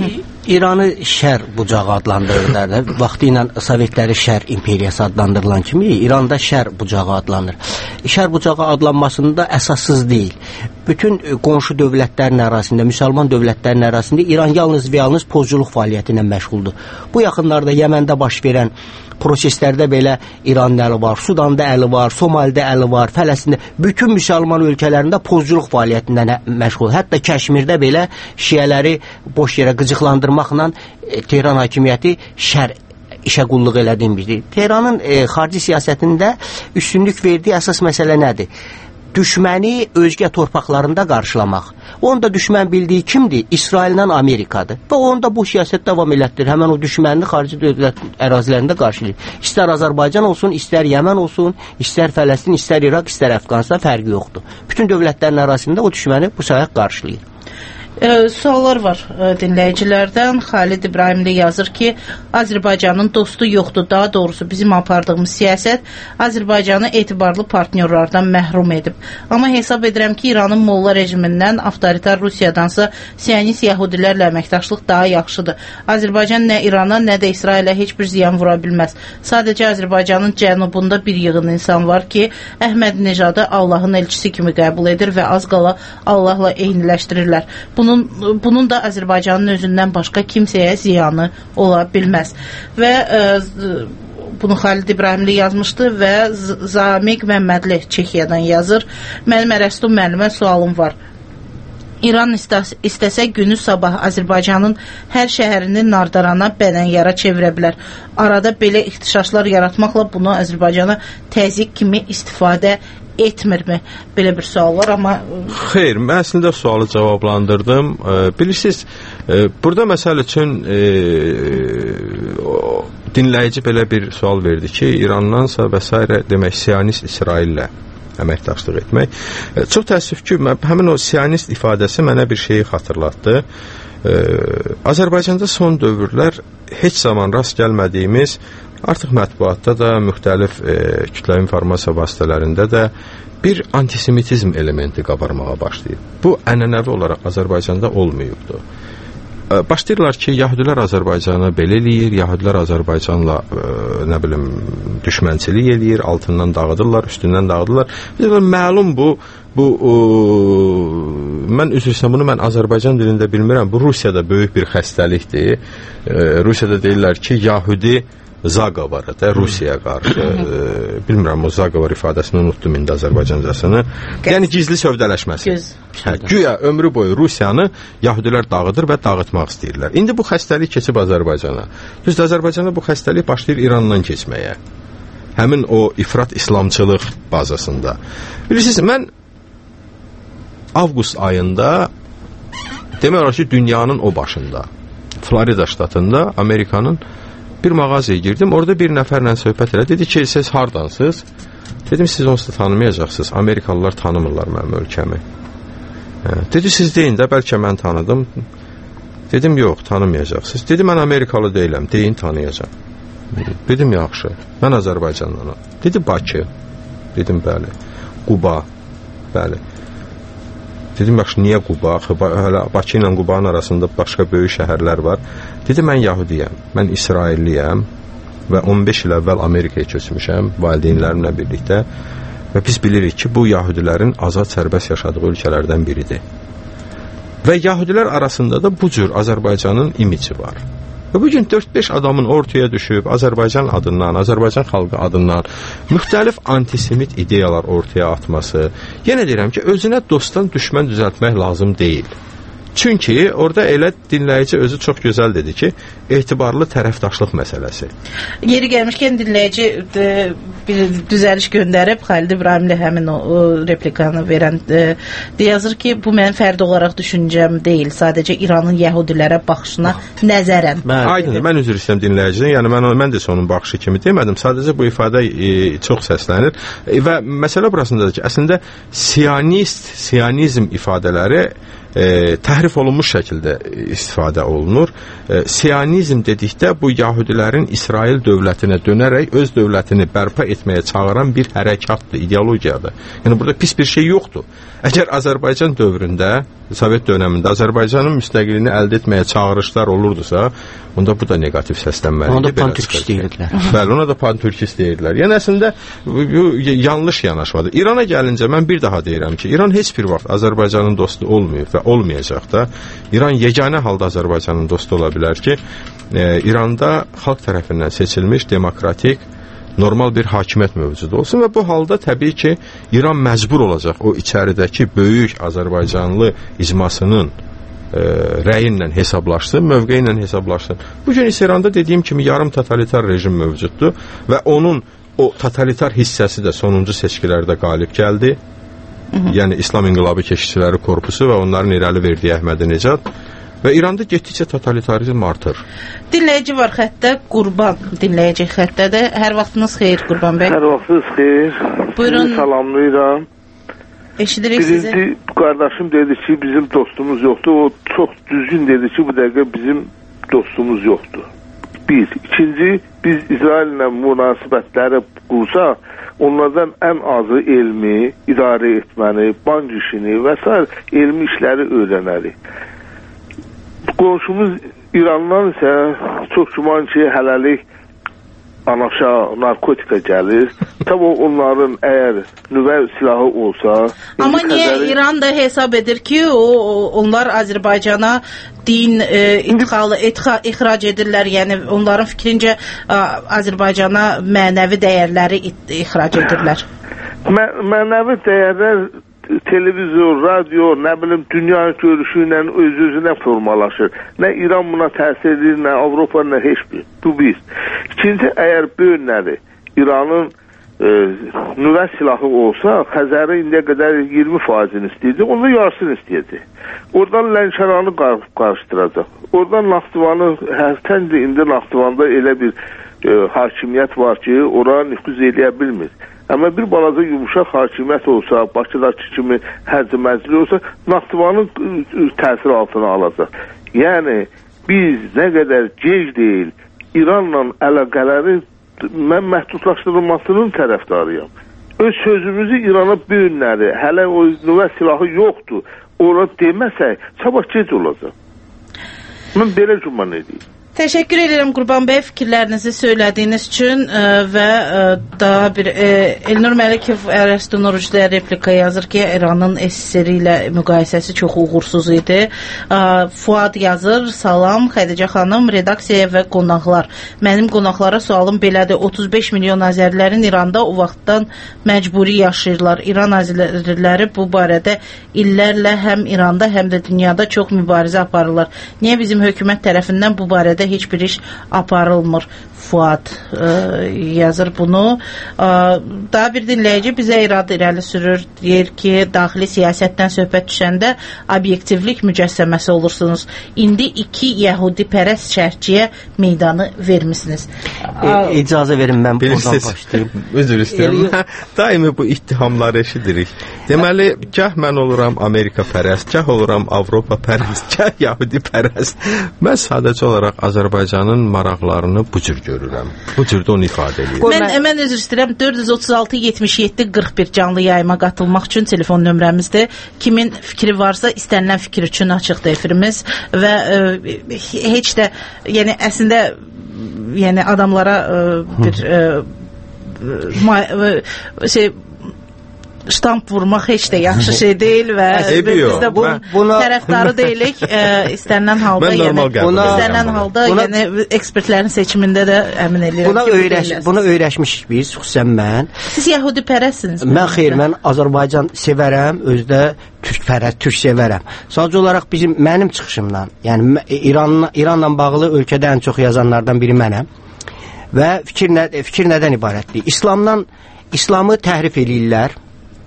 R: İranı şər bucağı adlandırırlar. Vaxtı ilə Sovetləri şər imperiyası adlandırılan kimi İranda şər bucağı adlanır. Şər bucağı adlanmasında əsassız deyil. Bütün qonşu dövlətlərin arasında, müsəlman dövlətlərin arasında İran yalnız və yalnız pozculuq fəaliyyəti ilə məşğuldur. Bu yaxınlarda Yəməndə baş verən proseslərdə belə İranın əli var, Sudanda əli var, Somalidə əli var, Fələstində, bütün müsəlman ölkələrində pozculuq fəaliyyətindən məşğul. Hətta Kəşmirdə belə şiələri boş yerə qıcıqlandırmaqla e, Tehran hakimiyyəti şər işə qulluq elədiyimizdir. Tehranın e, xarici siyasətində üstünlük verdiyi əsas məsələ nədir? Düşməni özgə torpaqlarında qarşılamaq. Onun da düşmən bildiyi kimdir? İsraillə Amerikadır. Və onun da bu siyasət davam elətdirir. Həmən o düşmənini xarici dövlət ərazilərində qarşılayır. İstər Azərbaycan olsun, istər Yəmən olsun, istər Fələstin, istər İraq, istər Əfqanistan fərqi yoxdur. Bütün dövlətlərin arasında o düşməni bu sayaq qarşılayır.
A: E, suallar var e, dinləyicilərdən. Xalid İbrahimli yazır ki, Azərbaycanın dostu yoxdur. Daha doğrusu bizim apardığımız siyasət Azərbaycanı etibarlı partnyorlardan məhrum edib. Amma hesab edirəm ki, İranın molla rejimindən, avtoritar Rusiyadansa siyonist yahudilərlə əməkdaşlıq daha yaxşıdır. Azərbaycan nə İrana, nə də İsrailə heç bir ziyan vura bilməz. Sadəcə Azərbaycanın cənubunda bir yığın insan var ki, Əhməd Necadı Allahın elçisi kimi qəbul edir və az qala Allahla eyniləşdirirlər. Bunun, bunun da Azərbaycanın özündən başqa kimsəyə ziyanı ola bilməz. Və e, bunu Xalid İbrahimli yazmışdı və Zamiq Məmmədli Çekiyadan yazır. Mənim Ərəstu müəllimə sualım var. İran istəsə günü sabah Azərbaycanın hər şəhərini nardarana, bənənyara çevirə bilər. Arada belə ixtişaşlar yaratmaqla bunu Azərbaycana təzyiq kimi istifadə etmirmi? Belə bir sual var, amma...
Q: Xeyr, mən əslində sualı cavablandırdım. E, bilirsiniz, e, burada məsəl üçün e, dinləyici belə bir sual verdi ki, İrandansa və s. demək, siyonist İsraillə əməkdaşlıq etmək. E, çox təəssüf ki, mən, həmin o siyonist ifadəsi mənə bir şeyi xatırlatdı. E, Azərbaycanda son dövrlər heç zaman rast gəlmədiyimiz, artıq mətbuatda da, müxtəlif e, kütləvi informasiya vasitələrində də bir antisemitizm elementi qabarmağa başlayıb. Bu, ənənəvi olaraq Azərbaycanda olmayıbdır. E, başlayırlar ki, Yahudilər Azərbaycana belə eləyir, Yahudilər Azərbaycanla e, nə bilim, düşmənçilik eləyir, altından dağıdırlar, üstündən dağıdırlar. Bizə məlum bu, bu o, mən üzr istəyirəm, bunu mən Azərbaycan dilində bilmirəm, bu Rusiyada böyük bir xəstəlikdir. E, Rusiyada deyirlər ki, Yahudi Zaqavar da Rusiyaya qarşı e, bilmirəm o Zaqavar ifadəsini unutdum indi Azərbaycancasını. Yəni gizli sövdələşməsi. Hə, güya ömrü boyu Rusiyanı Yahudilər dağıdır və dağıtmaq istəyirlər. İndi bu xəstəlik keçib Azərbaycana. Düzdür, Azərbaycana bu xəstəlik başlayır İrandan keçməyə. Həmin o ifrat İslamçılıq bazasında. Bilirsiniz, mən avqust ayında demək olar ki, dünyanın o başında, Florida ştatında, Amerikanın bir mağazaya girdim, orada bir nəfərlə söhbət elə. Dedi ki, siz hardansınız? Dedim, siz onsuz da tanımayacaqsınız. Amerikalılar tanımırlar mənim ölkəmi. Hə. Dedi, siz deyin də, bəlkə mən tanıdım. Dedim, yox, tanımayacaqsınız. Dedi, mən Amerikalı deyiləm, deyin, tanıyacam. Dedim, yaxşı, mən Azərbaycandanam. Dedi, Bakı. Dedim, bəli. Quba. Bəli. Dedim, yaxşı, niyə Quba? Hələ Bakı ilə Qubanın arasında başqa böyük şəhərlər var. Dedi, mən Yahudiyəm, mən İsrailliyəm və on beş il əvvəl Amerikaya köçmüşəm valideynlərimlə birlikdə və biz bilirik ki, bu Yahudilərin azad sərbəst yaşadığı ölkələrdən biridir. Və Yahudilər arasında da bu cür Azərbaycanın imici var. Və bugün dörd-beş adamın ortaya düşüb Azərbaycan adından, Azərbaycan xalqı adından müxtəlif antisemit ideyalar ortaya atması, yenə deyirəm ki, özünə dostdan düşmən düzəltmək lazım deyil. Çünki orada elə dinləyici özü çox gözəl dedi ki, etibarlı tərəfdaşlıq məsələsi.
A: Yeri gəlmişkən dinləyici e, bir düzəliş göndərib, Xalid İbrahimli həmin o, o replikanı verən e, yazır ki, bu mənim fərdi olaraq düşüncəm deyil, sadəcə İranın Yahudilərə baxışına nəzərən.
Q: Aydın, mən üzr istəyirəm dinləyicidən, yəni mən, mən də onun baxışı kimi demədim, sadəcə bu ifadə e, çox səslənir e, və məsələ burasındadır ki, əslində siyonist, siyonizm ifadələri E, təhrif olunmuş şəkildə istifadə olunur. E, siyonizm dedikdə bu Yahudilərin İsrail dövlətinə dönərək öz dövlətini bərpa etməyə çağıran bir hərəkatdır, ideologiyadır. Yəni burada pis bir şey yoxdur. Əgər Azərbaycan dövründə, Sovet dönəmində Azərbaycanın müstəqilliyini əldə etməyə çağırışlar olurdusa, onda bu da neqativ səslənməli.
R: Onda pan-türkist deyirdilər.
Q: Bəli, ona da pan-türkist deyirdilər. Yəni əslində bu yanlış yanaşmadır. İrana gəlincə mən bir daha deyirəm ki, İran heç bir vaxt Azərbaycanın dostu olmayıb və olmayacaq da. İran yeganə halda Azərbaycanın dostu ola bilər ki, e, İranda xalq tərəfindən seçilmiş demokratik normal bir hakimiyyət mövcudu olsun və bu halda təbii ki, İran məcbur olacaq o içəridəki böyük Azərbaycanlı icmasının e, rəyi ilə hesablaşsın, mövqeyi ilə hesablaşsın. Bugün isə İranda dediyim kimi yarım totalitar rejim mövcuddur və onun o totalitar hissəsi də sonuncu seçkilərdə qalib gəldi. Hı -hı. Yəni İslam İnqilabı Keşikçiləri Korpusu və onların irəli verdiyi Əhmədi Necad. Və İranda getdikcə totalitarizm artır.
A: Dinləyici var xəttə, Qurban dinləyici xəttədir. Hər vaxtınız xeyir Qurban bəy.
S: Hər vaxtınız xeyir.
A: Buyurun.
S: Sizi salamlayıram.
A: Eşidirik
S: Birinci,
A: sizi.
S: Birinci qardaşım dedi ki, bizim dostumuz yoxdur. O çox düzgün dedi ki, bu dəqiqə bizim dostumuz yoxdur. Bir. İkinci, biz İsraillə münasibətləri qursaq, onlardan ən azı elmi, idarə etməni, bank işini və s. elmi işləri öyrənərik. Qonşumuz İrandan isə çox güman ki, hələlik anaşa, narkotika gəlir. Tabi onların əgər nüvə silahı olsa...
A: Amma niyə Xəzəri... İran da hesab edir ki, o, onlar Azərbaycana din e, idxalı, idxa, ixrac edirlər, yəni onların fikrincə a, Azərbaycana mənəvi dəyərləri ixrac edirlər.
S: Mə, mənəvi dəyərlər televizor, radio, nə bilim, dünya görüşü ilə öz-özünə formalaşır. Nə İran buna təsir edir, nə Avropa, nə heç bir. Bu bir. İkinci, əgər bölünəli İranın e, nüvə silahı olsa, Xəzəri indiyə qədər iyirmi faizini istəyirdi, onda yarısını istəyirdi. Oradan Lənkəranı qarışdıracaq. Oradan Naxçıvanı, hərtən də indi Naxçıvanda elə bir e, hakimiyyət var ki, ora nüfuz eləyə bilmir. Amma bir balaca yumuşaq hakimiyyət olsa, Bakıdakı kimi hərciməcli olsa, Naxçıvanın təsir altına alacaq. Yəni, biz nə qədər gec deyil, İranla əlaqələri mən məhdudlaşdırılmasının tərəfdarıyam. Öz sözümüzü İrana bölünləri, hələ o nüvə silahı yoxdur, ora deməsək, sabah gec olacaq. Mən belə güman edeyim.
A: Təşəkkür edirəm Qurban bəy fikirlərinizi söylədiyiniz üçün ə, və ə, daha bir ə, Elnur Məlikov Ərəstu Nurucu'da replika yazır ki, İranın S S R ilə müqayisəsi çox uğursuz idi. Ə, Fuad yazır, salam Xədicə xanım, redaksiyaya və qonaqlar. Mənim qonaqlara sualım belədir, otuz beş milyon Azərilərin İranda o vaxtdan məcburi yaşayırlar. İran Azəriləri bu barədə illərlə həm İranda, həm də dünyada çox mübarizə aparırlar. Niyə bizim hökumət tərəfindən bu barədə heç bir iş aparılmır? Fuad ə, yazır bunu. Ə, daha bir dinləyici bizə irad irəli sürür, deyir ki, daxili siyasətdən söhbət düşəndə obyektivlik mücəssəməsi olursunuz. İndi iki Yəhudi pərəst şərhçiyə meydanı vermisiniz.
R: E, icazə verin, mən buradan başlayayım.
Q: Üzr istəyirəm. Daimi bu ittihamları eşidirik. Deməli, gah mən oluram Amerika pərəst, gah oluram Avropa pərəst, gah Yəhudi pərəst. Mən sadəcə olaraq Azərbaycanın maraqlarını bu cür görürəm. Bu cür də onu ifadə edirəm.
A: Mən, mən üzr istəyirəm, dörd yüz otuz altı yetmiş yeddi qırx bir canlı yayıma qatılmaq üçün telefon nömrəmizdir. Kimin fikri varsa istənilən fikir üçün açıqdır efirimiz və e, heç də, yəni əslində yəni adamlara e, bir e, ma, e, şey ştamp vurmaq heç də yaxşı şey deyil və biz də bunun buna... tərəfdarı deyilik. E, istənilən halda, yəni, buna, istənilən halda buna, yəni, ekspertlərin seçimində də əmin edirəm.
R: Buna, öyrəş, buna öyrəşmişik biz, xüsusən mən.
A: Siz Yəhudi pərəstsiniz.
R: Mən xeyr, mən Azərbaycan sevərəm, özdə türk pərəst, türk sevərəm. Sadəcə olaraq bizim, mənim çıxışımdan, yəni İranla, İranla bağlı ölkədə ən çox yazanlardan biri mənəm və fikir, nə, fikir nədən ibarətdir? İslamdan, İslamı təhrif eləyirlər.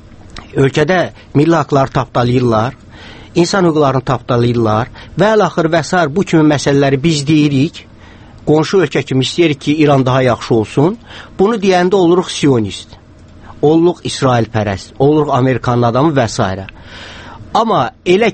R: Ölkədə milli haqları tapdalayırlar, insan hüquqlarını tapdalayırlar və əl-axır və s. bu kimi məsələləri biz deyirik, qonşu ölkə kimi istəyirik ki, İran daha yaxşı olsun. Bunu deyəndə oluruq siyonist, oluruq İsrail pərəst, oluruq Amerikanın adamı və s. Amma elə ki,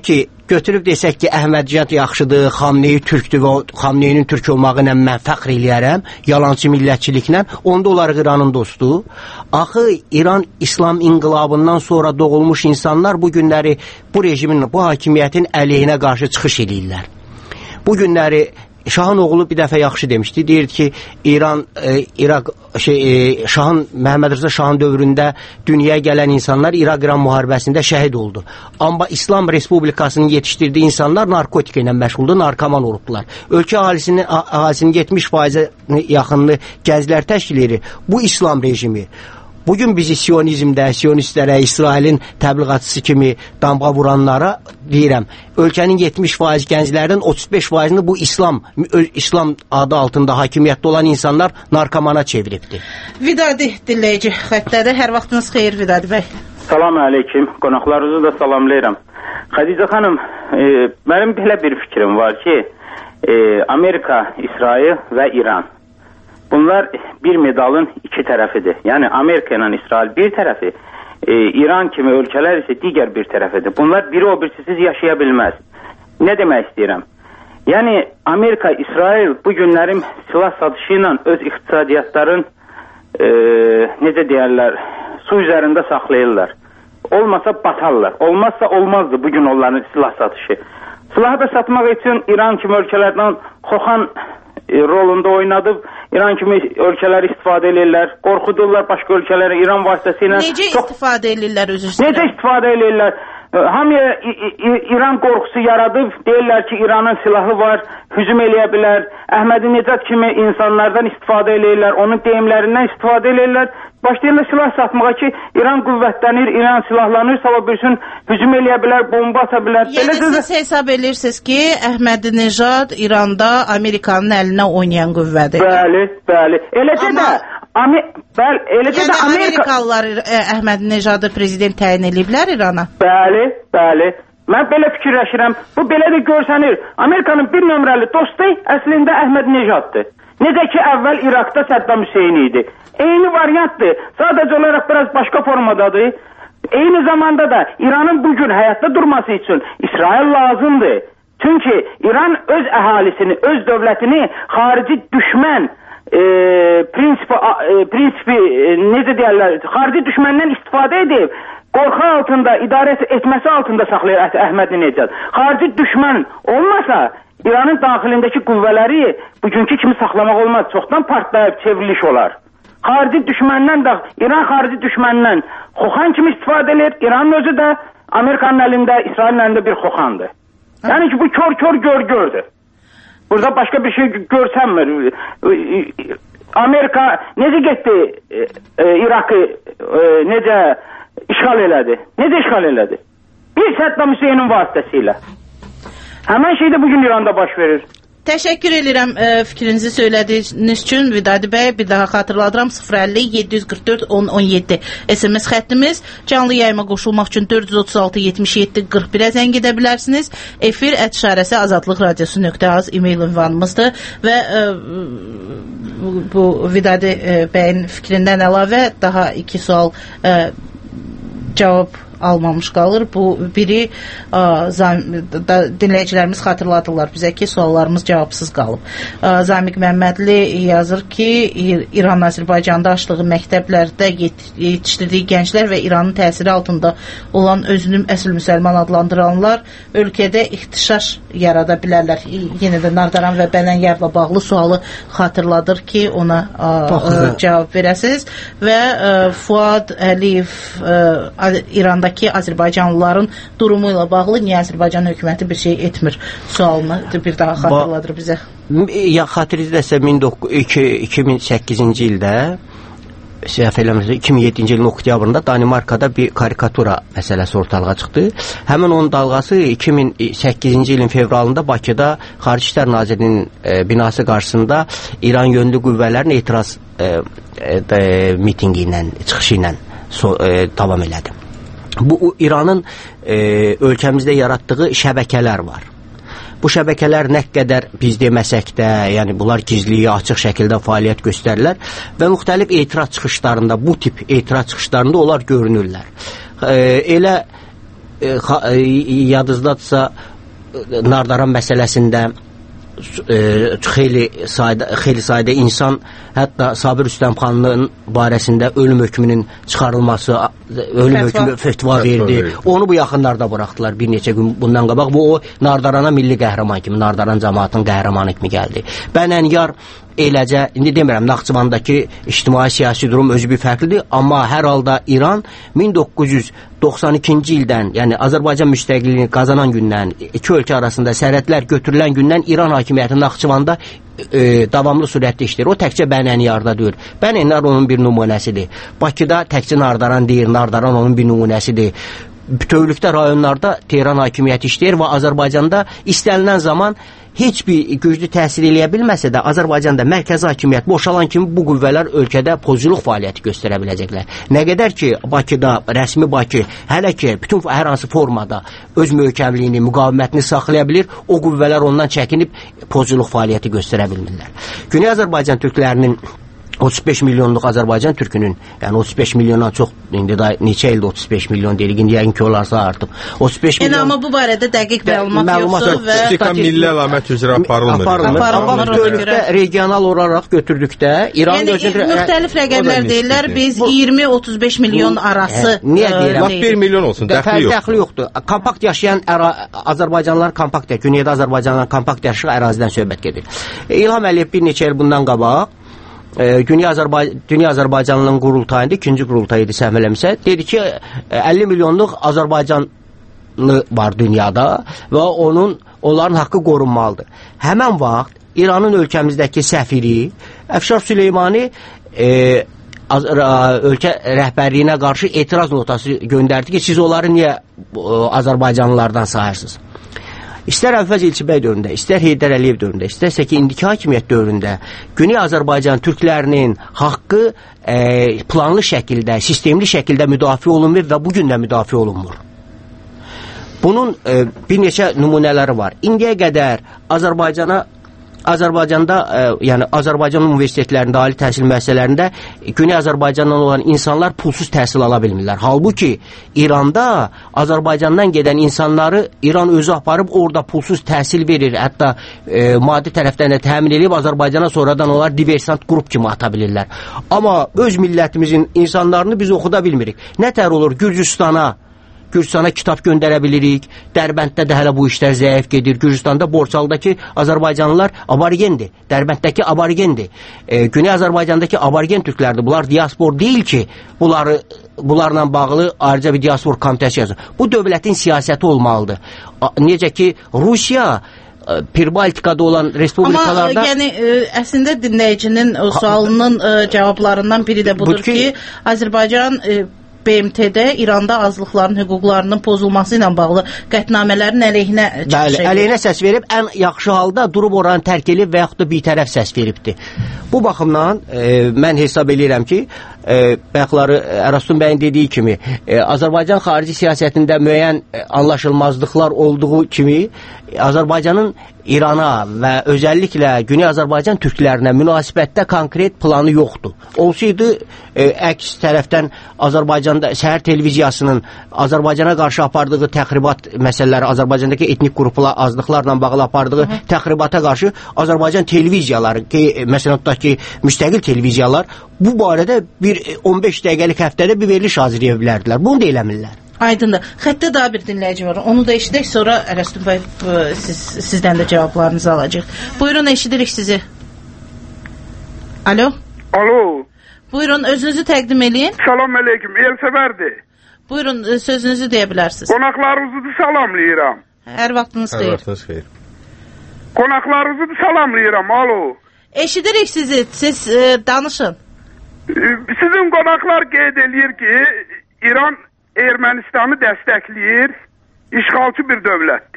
R: götürüb desək ki, Əhmədiyat yaxşıdır, Xamneyi türkdür və Xamneyinin türk olmağı ilə mən fəxr eləyərəm, yalançı millətçiliklə, onda olarıq İranın dostu. Axı İran İslam inqilabından sonra doğulmuş insanlar bu günləri bu rejimin, bu hakimiyyətin əleyhinə qarşı çıxış edirlər. Bu günləri Şahın oğlu bir dəfə yaxşı demişdi. Deyirdi ki, İran, e, İraq, şey, e, Şahın, Məhəmməd Rza Şahın dövründə dünyaya gələn insanlar İraq-İran müharibəsində şəhid oldu. Amma İslam Respublikasının yetişdirdiyi insanlar narkotika ilə məşğuldur, narkoman olublar. Ölkə əhalisinin, əhalisinin yetmiş faizə yaxınını gənclər təşkil edir. Bu İslam rejimi. Bugün bizi Siyonizmdə, Siyonistlərə, İsrailin təbliğatçısı kimi damğa vuranlara deyirəm, ölkənin yetmiş faiz gənclərdən otuz beş faizini bu İslam, İslam adı altında hakimiyyətdə olan insanlar narkomana çeviribdir.
A: Vidadi dinləyici xəttədir. Hər vaxtınız xeyir Vidadi bəy.
O: Salam əleykum. Qonaqlarınızı da salamlayıram. Xədicə xanım, e, mənim belə bir fikrim var ki, e, Amerika, İsrail və İran. Bunlar bir medalın iki tərəfidir. Yəni Amerika ilə İsrail bir tərəfi, e, İran kimi ölkələr isə digər bir tərəfidir. Bunlar biri o birsisiz yaşaya bilməz. Nə demək istəyirəm? Yəni Amerika, İsrail bu günlərin silah satışı ilə öz iqtisadiyyatların e, necə deyərlər, su üzərində saxlayırlar. Olmasa batarlar. Olmazsa olmazdı bugün onların silah satışı. Silahı da satmaq üçün İran kimi ölkələrdən xoxan e, rolunda oynadıb, İran kimi ölkələri istifadə edirlər, qorxudurlar başqa ölkələri İran vasitəsilə.
A: Necə
O: çox...
A: istifadə edirlər özü üstündə?
O: Necə istifadə edirlər? Hamıya İran qorxusu yaradıb, deyirlər ki, İranın silahı var, hücum eləyə bilər. Əhmədi-Necad kimi insanlardan istifadə edirlər, onun deyimlərindən istifadə edirlər. Başlayırlar silah satmağa ki, İran qüvvətlənir, İran silahlanır, sabah bir gün hücum eləyə bilər, bomba ata bilər.
A: Yəni siz hesab edirsiniz ki, Əhmədi-Necad İranda Amerikanın əlinə oynayan qüvvədir.
O: Bəli, bəli. Eləcə də Ami bəli, eləcə
A: yəni
O: də Amerika...
A: Amerikalılar Əhmədi-Necadı prezident təyin ediblər İrana?
O: Bəli, bəli. Mən belə fikirləşirəm. Bu belə də görsənir. Amerikanın bir nömrəli dostu əslində Əhmədi-Necaddır. Necə ki, əvvəl İraqda Səddam Hüseyin idi. Eyni variantdır. Sadəcə olaraq biraz başqa formadadır. Eyni zamanda da İranın bugün həyatda durması üçün İsrail lazımdır. Çünki İran öz əhalisini, öz dövlətini xarici düşmən e, prinsipi, e, prinsipi e, necə deyərlər, xarici düşməndən istifadə edib, qorxu altında, idarə etməsi altında saxlayır Əhmədi-Necad. Xarici düşmən olmasa, İranın daxilindəki qüvvələri bugünkü kimi saxlamaq olmaz. Çoxdan partlayıb çevriliş olar. Xarici düşməndən də, İran xarici düşməndən xoxan kimi istifadə edir. İranın özü də Amerikanın əlində, İsrailin əlində bir xoxandır. Yəni ki, bu kör-kör gör-gördür. Burada başqa bir şey görsənmir. Amerika necə getdi e, e, İraqı e, necə işğal elədi? Necə işğal elədi? Bir Səddam Hüseynin vasitəsilə. Həmən şey də bugün İranda baş verir.
A: Təşəkkür edirəm e, fikrinizi söylədiyiniz üçün Vidadi bəy. Bir daha xatırladıram, sıfır əlli yeddi yüz qırx dörd on on yeddi S M S xəttimiz. Canlı yayıma qoşulmaq üçün dörd yüz otuz altı yetmiş yeddi qırx birə zəng edə bilərsiniz. Efir ət işarəsi azadlıq radiosu nöqtə az e-mail ünvanımızdır və e, bu Vidadi e, bəyin fikrindən əlavə daha iki sual e, cavab almamış qalır. Bu biri ə, zam, da, dinləyicilərimiz xatırladılar bizə ki, suallarımız cavabsız qalıb. Ə, Zamiq Məmmədli yazır ki, İran Azərbaycanda açdığı məktəblərdə yet, yetişdirdiyi gənclər və İranın təsiri altında olan özünü əsl müsəlman adlandıranlar ölkədə ixtişaş yarada bilərlər. Yenə də Nardaran və Bənənyarla bağlı sualı xatırladır ki, ona ə, ə, cavab verəsiniz və ə, Fuad Əliyev ə, İranda ki, Azərbaycanlıların durumu ilə bağlı niyə Azərbaycan hökuməti bir şey etmir sualını bir daha xatırladır bizə.
R: Ya xatırladırsa iki min səkkizinci ildə səhv eləmirəmsə iki min yeddinci ilin oktyabrında Danimarkada bir karikatura məsələsi ortalığa çıxdı. Həmin onun dalğası iki min səkkizinci ilin fevralında Bakıda Xarici İşlər Nazirliyinin e, binası qarşısında İran yönlü qüvvələrin etiraz e, e, mitingi ilə, çıxışı ilə so, e, davam elədi. Bu İranın e, ölkəmizdə yaratdığı şəbəkələr var. Bu şəbəkələr nə qədər biz deməsək də, yəni bunlar gizliyi açıq şəkildə fəaliyyət göstərirlər və müxtəlif etiraz çıxışlarında, bu tip etiraz çıxışlarında onlar görünürlər. E, elə e, yadınızdadırsa Nardaran məsələsində e, xeyli sayda xeyli sayda insan, hətta Sabir Rüstəmxanlının barəsində ölüm hökmünün çıxarılması, ölüm hökmü fetva verdi. Onu bu yaxınlarda buraxdılar bir neçə gün bundan qabaq. Bu o Nardarana milli qəhrəman kimi, Nardaran cəmaatının qəhrəmanı kimi gəldi. Bənənyar eləcə, indi demirəm, Naxçıvandakı ictimai-siyasi durum özü bir fərqlidir, amma hər halda İran min doqquz yüz doxsan ikinci ildən, yəni Azərbaycan müstəqilliyini qazanan gündən, iki ölkə arasında sərhədlər götürülən gündən İran hakimiyyəti Naxçıvanda e, davamlı surətdə işləyir. O təkcə Bənənyarda deyil. Bənənyar onun bir nümunəsidir. Bakıda təkcə Nardaran deyil, Nardaran onun bir nümunəsidir. Bütövlükdə rayonlarda Tehran hakimiyyəti işləyir və Azərbaycanda istənilən zaman heç bir güclü təsir eləyə bilməsə də Azərbaycanda mərkəzi hakimiyyət boşalan kimi bu qüvvələr ölkədə pozuluq fəaliyyəti göstərə biləcəklər. Nə qədər ki Bakıda, rəsmi Bakı hələ ki bütün hər hansı formada öz möhkəmliyini, müqavimətini saxlaya bilir, o qüvvələr ondan çəkinib pozuluq fəaliyyəti göstərə bilmirlər. Güney Azərbaycan türklərinin otuz beş milyonluq Azərbaycan türkünün, yəni otuz beş milyondan çox, indi da neçə ildə otuz beş milyon deyirik, indi yəqin ki olarsa artıb. otuz beş milyon.
A: Yəni amma bu barədə dəqiq məlumat, məlumat yoxdur və
Q: statistika milli əlamət üzrə aparılmır.
R: Aparılmır. Amma bütövlükdə regional olaraq götürdükdə İran
A: yəni, gözünə müxtəlif rəqəmlər deyirlər. Biz iyirmi otuz beş milyon arası.
R: Hə, niyə deyirəm?
Q: bir milyon olsun, dəxli yoxdur.
R: Dəxli yoxdur. Kompakt yaşayan Azərbaycanlılar kompakt, Güneydə Azərbaycanlılar kompakt yaşlı ərazidən söhbət gedir. İlham Əliyev bir neçə il bundan qabaq Dünya, Azərbay Dünya Azərbaycanlının qurultayında, ikinci qurultayıydı səhv eləmirəmsə, dedi ki əlli milyonluq Azərbaycanlı var dünyada və onun onların haqqı qorunmalıdır. Həmən vaxt İranın ölkəmizdəki səfiri Əfşar Süleymani e, az, ölkə rəhbərliyinə qarşı etiraz notası göndərdi ki, siz onları niyə Azərbaycanlılardan sayırsınız? İstər Əvvəz İlçibəy dövründə, istər Heydər Əliyev dövründə, istərsə ki, indiki hakimiyyət dövründə Güney Azərbaycan türklərinin haqqı e, planlı şəkildə, sistemli şəkildə müdafiə olunmur və bugün də müdafiə olunmur. Bunun e, bir neçə nümunələri var. İndiyə qədər Azərbaycana Azərbaycanda, e, yəni Azərbaycan universitetlərində, ali təhsil müəssisələrində Güney Azərbaycandan olan insanlar pulsuz təhsil ala bilmirlər. Halbuki İranda Azərbaycandan gedən insanları İran özü aparıb orada pulsuz təhsil verir. Hətta e, maddi tərəfdən də təmin edib Azərbaycana sonradan onlar diversant qrup kimi ata bilirlər. Amma öz millətimizin insanlarını biz oxuda bilmirik. Nə tər olur Gürcüstana Gürcüstana kitab göndərə bilirik. Dərbənddə də hələ bu işlər zəif gedir. Gürcüstanda Borçalıdakı Azərbaycanlılar aborigendir. Dərbəndəki aborigendir. E, Güney Azərbaycandakı aborigen türklərdir. Bunlar diaspor deyil ki, bunları bunlarla bağlı ayrıca bir diaspor komitəsi yazır. Bu dövlətin siyasəti olmalıdır. A, necə ki Rusiya Pirbaltikada olan respublikalarda...
A: Amma yəni ə, əslində dinləyicinin o sualının ə, cavablarından biri də budur ki, ki Azərbaycan ə, B M T-də İranda azlıqların hüquqlarının pozulması ilə bağlı qətnamələrin əleyhinə çıxış
R: edir. Bəli, əleyhinə səs verib, ən yaxşı halda durub oranı tərk edib və yaxud da bir tərəf səs veribdir. Bu baxımdan e, mən hesab edirəm ki, e, bayaqları Ərastum bəyin dediyi kimi, e, Azərbaycan xarici siyasətində müəyyən anlaşılmazlıqlar olduğu kimi, Azərbaycanın İrana və özəlliklə Güney Azərbaycan türklərinə münasibətdə konkret planı yoxdur. Olsaydı, e, əks tərəfdən Azərbaycanda səhər televiziyasının Azərbaycana qarşı apardığı təxribat məsələləri, Azərbaycandakı etnik qruplar, azlıqlarla bağlı apardığı Hı. təxribata qarşı Azərbaycan televiziyaları, ki, məsələn, tutaq ki, müstəqil televiziyalar bu barədə bir on beş dəqiqəlik həftədə bir veriliş hazırlaya bilərdilər. Bunu da eləmirlər.
A: Aydındır. Xəttə daha bir dinləyici var. Onu da eşidək, sonra Ərəstun bəy siz, sizdən də cavablarınızı alacaq. Buyurun, eşidirik sizi. Alo.
S: Alo.
A: Buyurun, özünüzü təqdim eləyin.
S: Salam aleyküm, Elsəvərdir.
A: Buyurun, sözünüzü deyə bilərsiniz.
S: Qonaqlarınızı da salamlayıram.
A: Hər vaxtınız xeyir.
Q: Hər vaxtınız xeyir.
S: Qonaqlarınızı da salamlayıram, alo.
A: Eşidirik sizi, siz e, danışın.
S: Sizin qonaqlar qeyd eləyir ki, İran Ermənistanı dəstəkləyir, işğalçı bir dövlətdir.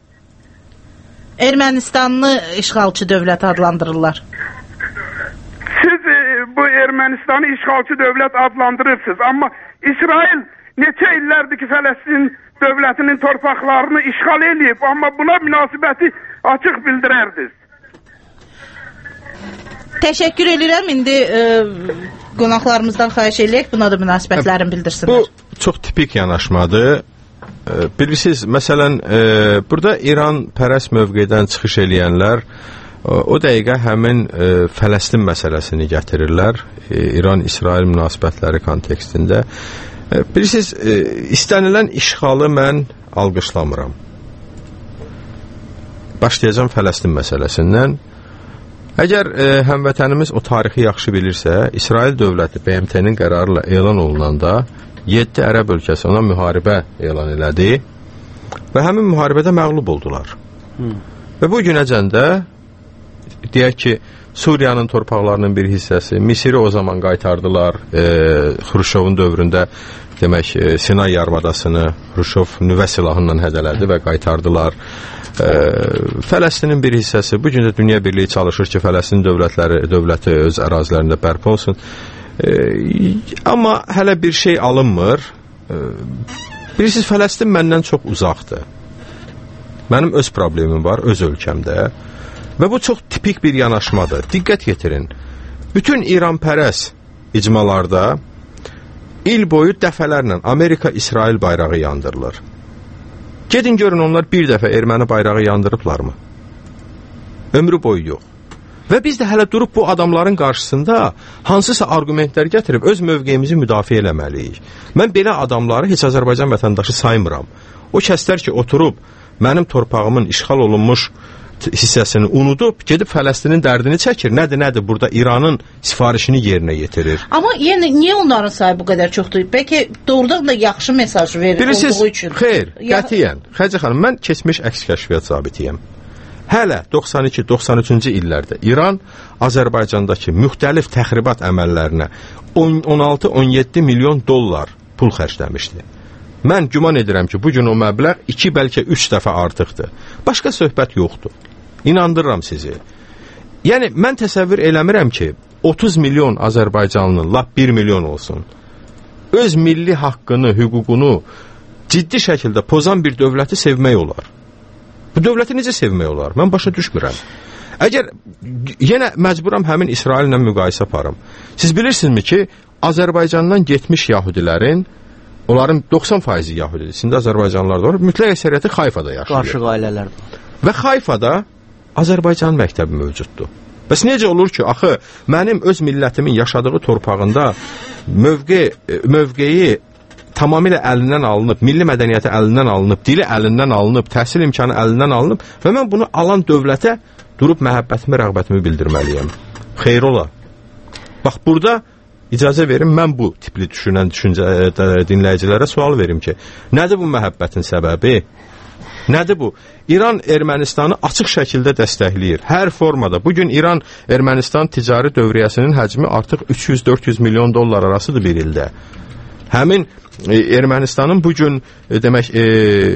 A: Ermənistanlı işğalçı dövlət adlandırırlar.
S: Siz e, bu Ermənistanı işğalçı dövlət adlandırırsınız, amma İsrail neçə illərdir ki, Fələstin dövlətinin torpaqlarını işğal eləyib, amma buna münasibəti açıq bildirərdiniz.
A: Təşəkkür edirəm. İndi e, qonaqlarımızdan xahiş eləyək, buna da münasibətlərini bildirsinlər.
Q: Bu çox tipik yanaşmadır. bilirsiniz, məsələn, e, burada İran pərəst mövqedən çıxış eləyənlər o dəqiqə həmin e, Fələstin məsələsini gətirirlər. E, İran-İsrail münasibətləri kontekstində. E, bilirsiniz, e, istənilən işğalı mən alqışlamıram. Başlayacağım Fələstin məsələsindən. Əgər e, həmvətənimiz o tarixi yaxşı bilirsə, İsrail dövləti B M T-nin qərarıyla elan olunanda yeddi ərəb ölkəsi ona müharibə elan elədi və həmin müharibədə məğlub oldular. Hmm. Və bu günəcən də deyək ki, Suriyanın torpaqlarının bir hissəsi, Misiri o zaman qaytardılar, e, Xruşovun dövründə demək, e, Sinay yarımadasını Xruşov nüvə silahından hədələdi və qaytardılar. E, Fələstinin bir hissəsi, bu gün də Dünya Birliyi çalışır ki, Fələstin dövlətləri, dövləti öz ərazilərində bərpa olsun. E, amma hələ bir şey alınmır. E, bilirsiniz, Fələstin məndən çox uzaqdır. Mənim öz problemim var, öz ölkəmdə. Və bu çox tipik bir yanaşmadır. Diqqət yetirin. Bütün İranpərəs icmalarda il boyu dəfələrlə Amerika-İsrail bayrağı yandırılır. Gedin görün, onlar bir dəfə erməni bayrağı yandırıblarmı? Ömrü boyu yox. Və biz də hələ durub bu adamların qarşısında hansısa argumentlər gətirib öz mövqeyimizi müdafiə eləməliyik. Mən belə adamları heç Azərbaycan vətəndaşı saymıram. O kəslər ki, oturub mənim torpağımın işğal olunmuş hissəsini unudub, gedib Fələstinin dərdini çəkir. Nədir, nədir? Burada İranın sifarişini yerinə yetirir.
A: Amma yəni, niyə onların sayı bu qədər çoxdur? Bəlkə doğrudan da yaxşı mesaj verir
Q: bilirsiniz,
A: olduğu üçün.
Q: Xeyr, qətiyyən. Xəcə xanım, mən keçmiş əks kəşfiyyat zabitiyəm. Hələ doxsan iki doxsan üçüncü illərdə İran Azərbaycandakı müxtəlif təxribat əməllərinə on altı on yeddi milyon dollar pul xərcləmişdi. Mən güman edirəm ki, bugün o məbləğ iki, bəlkə üç dəfə artıqdır. Başqa söhbət yoxdur. İnandırıram sizi. Yəni, mən təsəvvür eləmirəm ki, otuz milyon Azərbaycanlı, lap bir milyon olsun, öz milli haqqını, hüququnu ciddi şəkildə pozan bir dövləti sevmək olar. Bu dövləti necə sevmək olar? Mən başa düşmürəm. Əgər yenə məcburam həmin İsraillə müqayisə aparım. Siz bilirsinizmi ki, Azərbaycandan getmiş yahudilərin, onların doxsan faizi yahudidir. İçində Azərbaycanlılar da var. Mütləq əksəriyyəti Hayfada yaşayır.
R: Qarşı ailələr.
Q: Və Hayfada Azərbaycan məktəbi mövcuddur. Bəs necə olur ki, axı mənim öz millətimin yaşadığı torpağında mövqe, mövqeyi tamamilə əlindən alınıb, milli mədəniyyəti əlindən alınıb, dili əlindən alınıb, təhsil imkanı əlindən alınıb və mən bunu alan dövlətə durub məhəbbətimi, rəğbətimi bildirməliyəm. Xeyr ola. Bax, burada icazə verin, mən bu tipli düşünən düşüncə dinləyicilərə sual verim ki, nədir bu məhəbbətin səbəbi? Nədir bu? İran Ermənistanı açıq şəkildə dəstəkləyir. Hər formada. Bugün İran Ermənistan ticari dövriyyəsinin həcmi artıq üç yüz dörd yüz milyon dollar arasıdır bir ildə. Həmin e, Ermənistanın bugün e, demək e,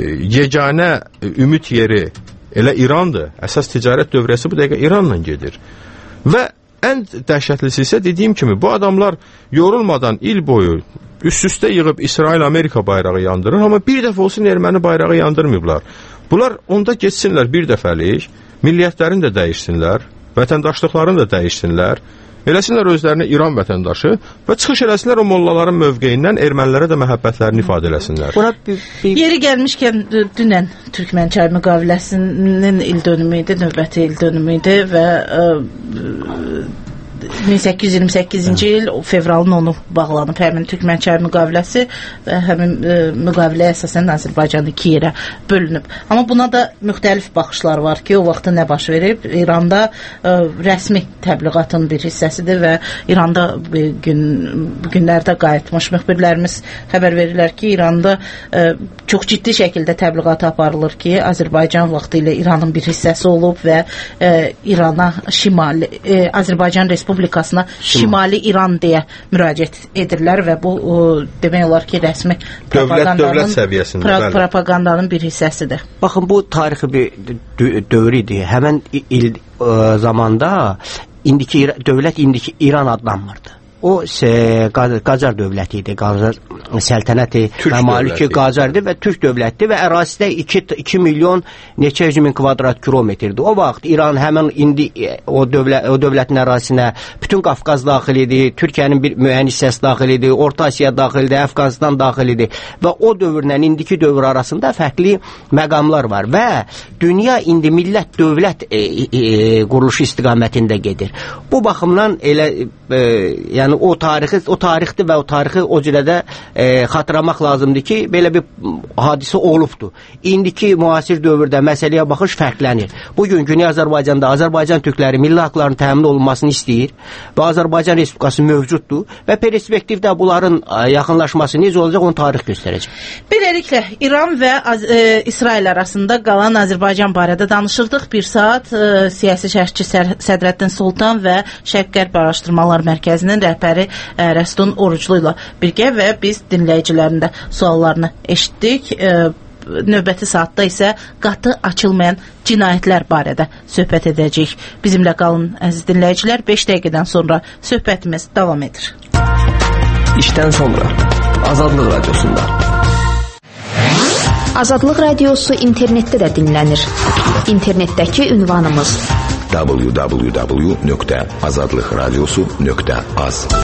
Q: yeganə ümid yeri elə İrandır. Əsas ticarət dövriyyəsi bu dəqiqə İranla gedir. Və ən dəhşətlisi isə dediyim kimi bu adamlar yorulmadan il boyu üst-üstə yığıb İsrail-Amerika bayrağı yandırır, amma bir dəfə olsun erməni bayrağı yandırmayıblar. Bunlar onda geçsinlər bir dəfəlik, milliyyətlərini də dəyişsinlər, vətəndaşlıqlarını da dəyişsinlər, eləsinlər özlərini İran vətəndaşı və çıxış eləsinlər o mollaların mövqeyindən ermənilərə də məhəbbətlərini ifadə eləsinlər.
A: Bir, bir... Yeri gəlmişkən dünən Türkmen çay müqaviləsinin il dönümü idi, növbəti il dönümü idi və ə, min səkkiz yüz iyirmi səkkizinci il fevralın onu bağlanıb həmin Türkmen çay müqaviləsi və həmin ə, müqavilə əsasən Azərbaycan iki yerə bölünüb. Amma buna da müxtəlif baxışlar var ki, o vaxtda nə baş verib? İranda ə, rəsmi təbliğatın bir hissəsidir və İranda bir gün, bu günlərdə qayıtmış müxbirlərimiz xəbər verirlər ki, İranda ə, çox ciddi şəkildə təbliğat aparılır ki, Azərbaycan vaxtı ilə İranın bir hissəsi olub və ə, İrana şimali, ə, Azərbaycan Respublikasına Şimali İran deyə müraciət edirlər və bu o, demək olar ki, rəsmi
Q: dövlət, dövlət səviyyəsində
A: pra propagandanın bir hissəsidir.
R: Baxın, bu tarixi bir dövr idi. Həmən il ə, zamanda indiki dövlət indiki İran adlanmırdı. o e, Qacar dövləti idi, Qacar səltənəti məmaliki Qacar idi və Türk dövləti və ərazisidə iki milyon neçə yüz min kvadrat kilometrdir. O vaxt İran həmin indi o dövlət o dövlətin ərazisinə bütün Qafqaz daxil idi, Türkiyənin bir müəyyən hissəsi daxil idi, Orta Asiya daxil idi, Əfqanistan daxil idi və o dövrlə indiki dövr arasında fərqli məqamlar var və dünya indi millət dövlət e, e, quruluşu istiqamətində gedir. Bu baxımdan elə e, yəni o tarixi o tarixdir və o tarixi o cürədə e, xatırlamaq lazımdır ki, belə bir hadisə olubdur. İndiki müasir dövrdə məsələyə baxış fərqlənir. Bugün Güney Azərbaycanda Azərbaycan türkləri milli haqlarının təmin olunmasını istəyir və Azərbaycan Respublikası mövcuddur və perspektivdə bunların yaxınlaşması necə olacaq onu tarix göstərəcək.
A: Beləliklə İran və e, İsrail arasında qalan Azərbaycan barədə danışırdıq. Bir saat e, siyasi şərhçi Sədrəddin Sultan və Şərq-Qərb Araşdırmalar Mərkəzinin rəhbəri e, Rəstun Oruclu ilə birgə və biz dinləyicilərin də suallarını eşitdik. E, növbəti saatda isə qatı açılmayan cinayətlər barədə söhbət edəcəyik. Bizimlə qalın əziz dinləyicilər. beş dəqiqədən sonra söhbətimiz davam edir.
T: İşdən sonra Azadlıq Radiosunda.
J: Azadlıq Radiosu internetdə də dinlənir. İnternetdəki ünvanımız
T: w w w nöqtə azadlıqradiosu nöqtə az.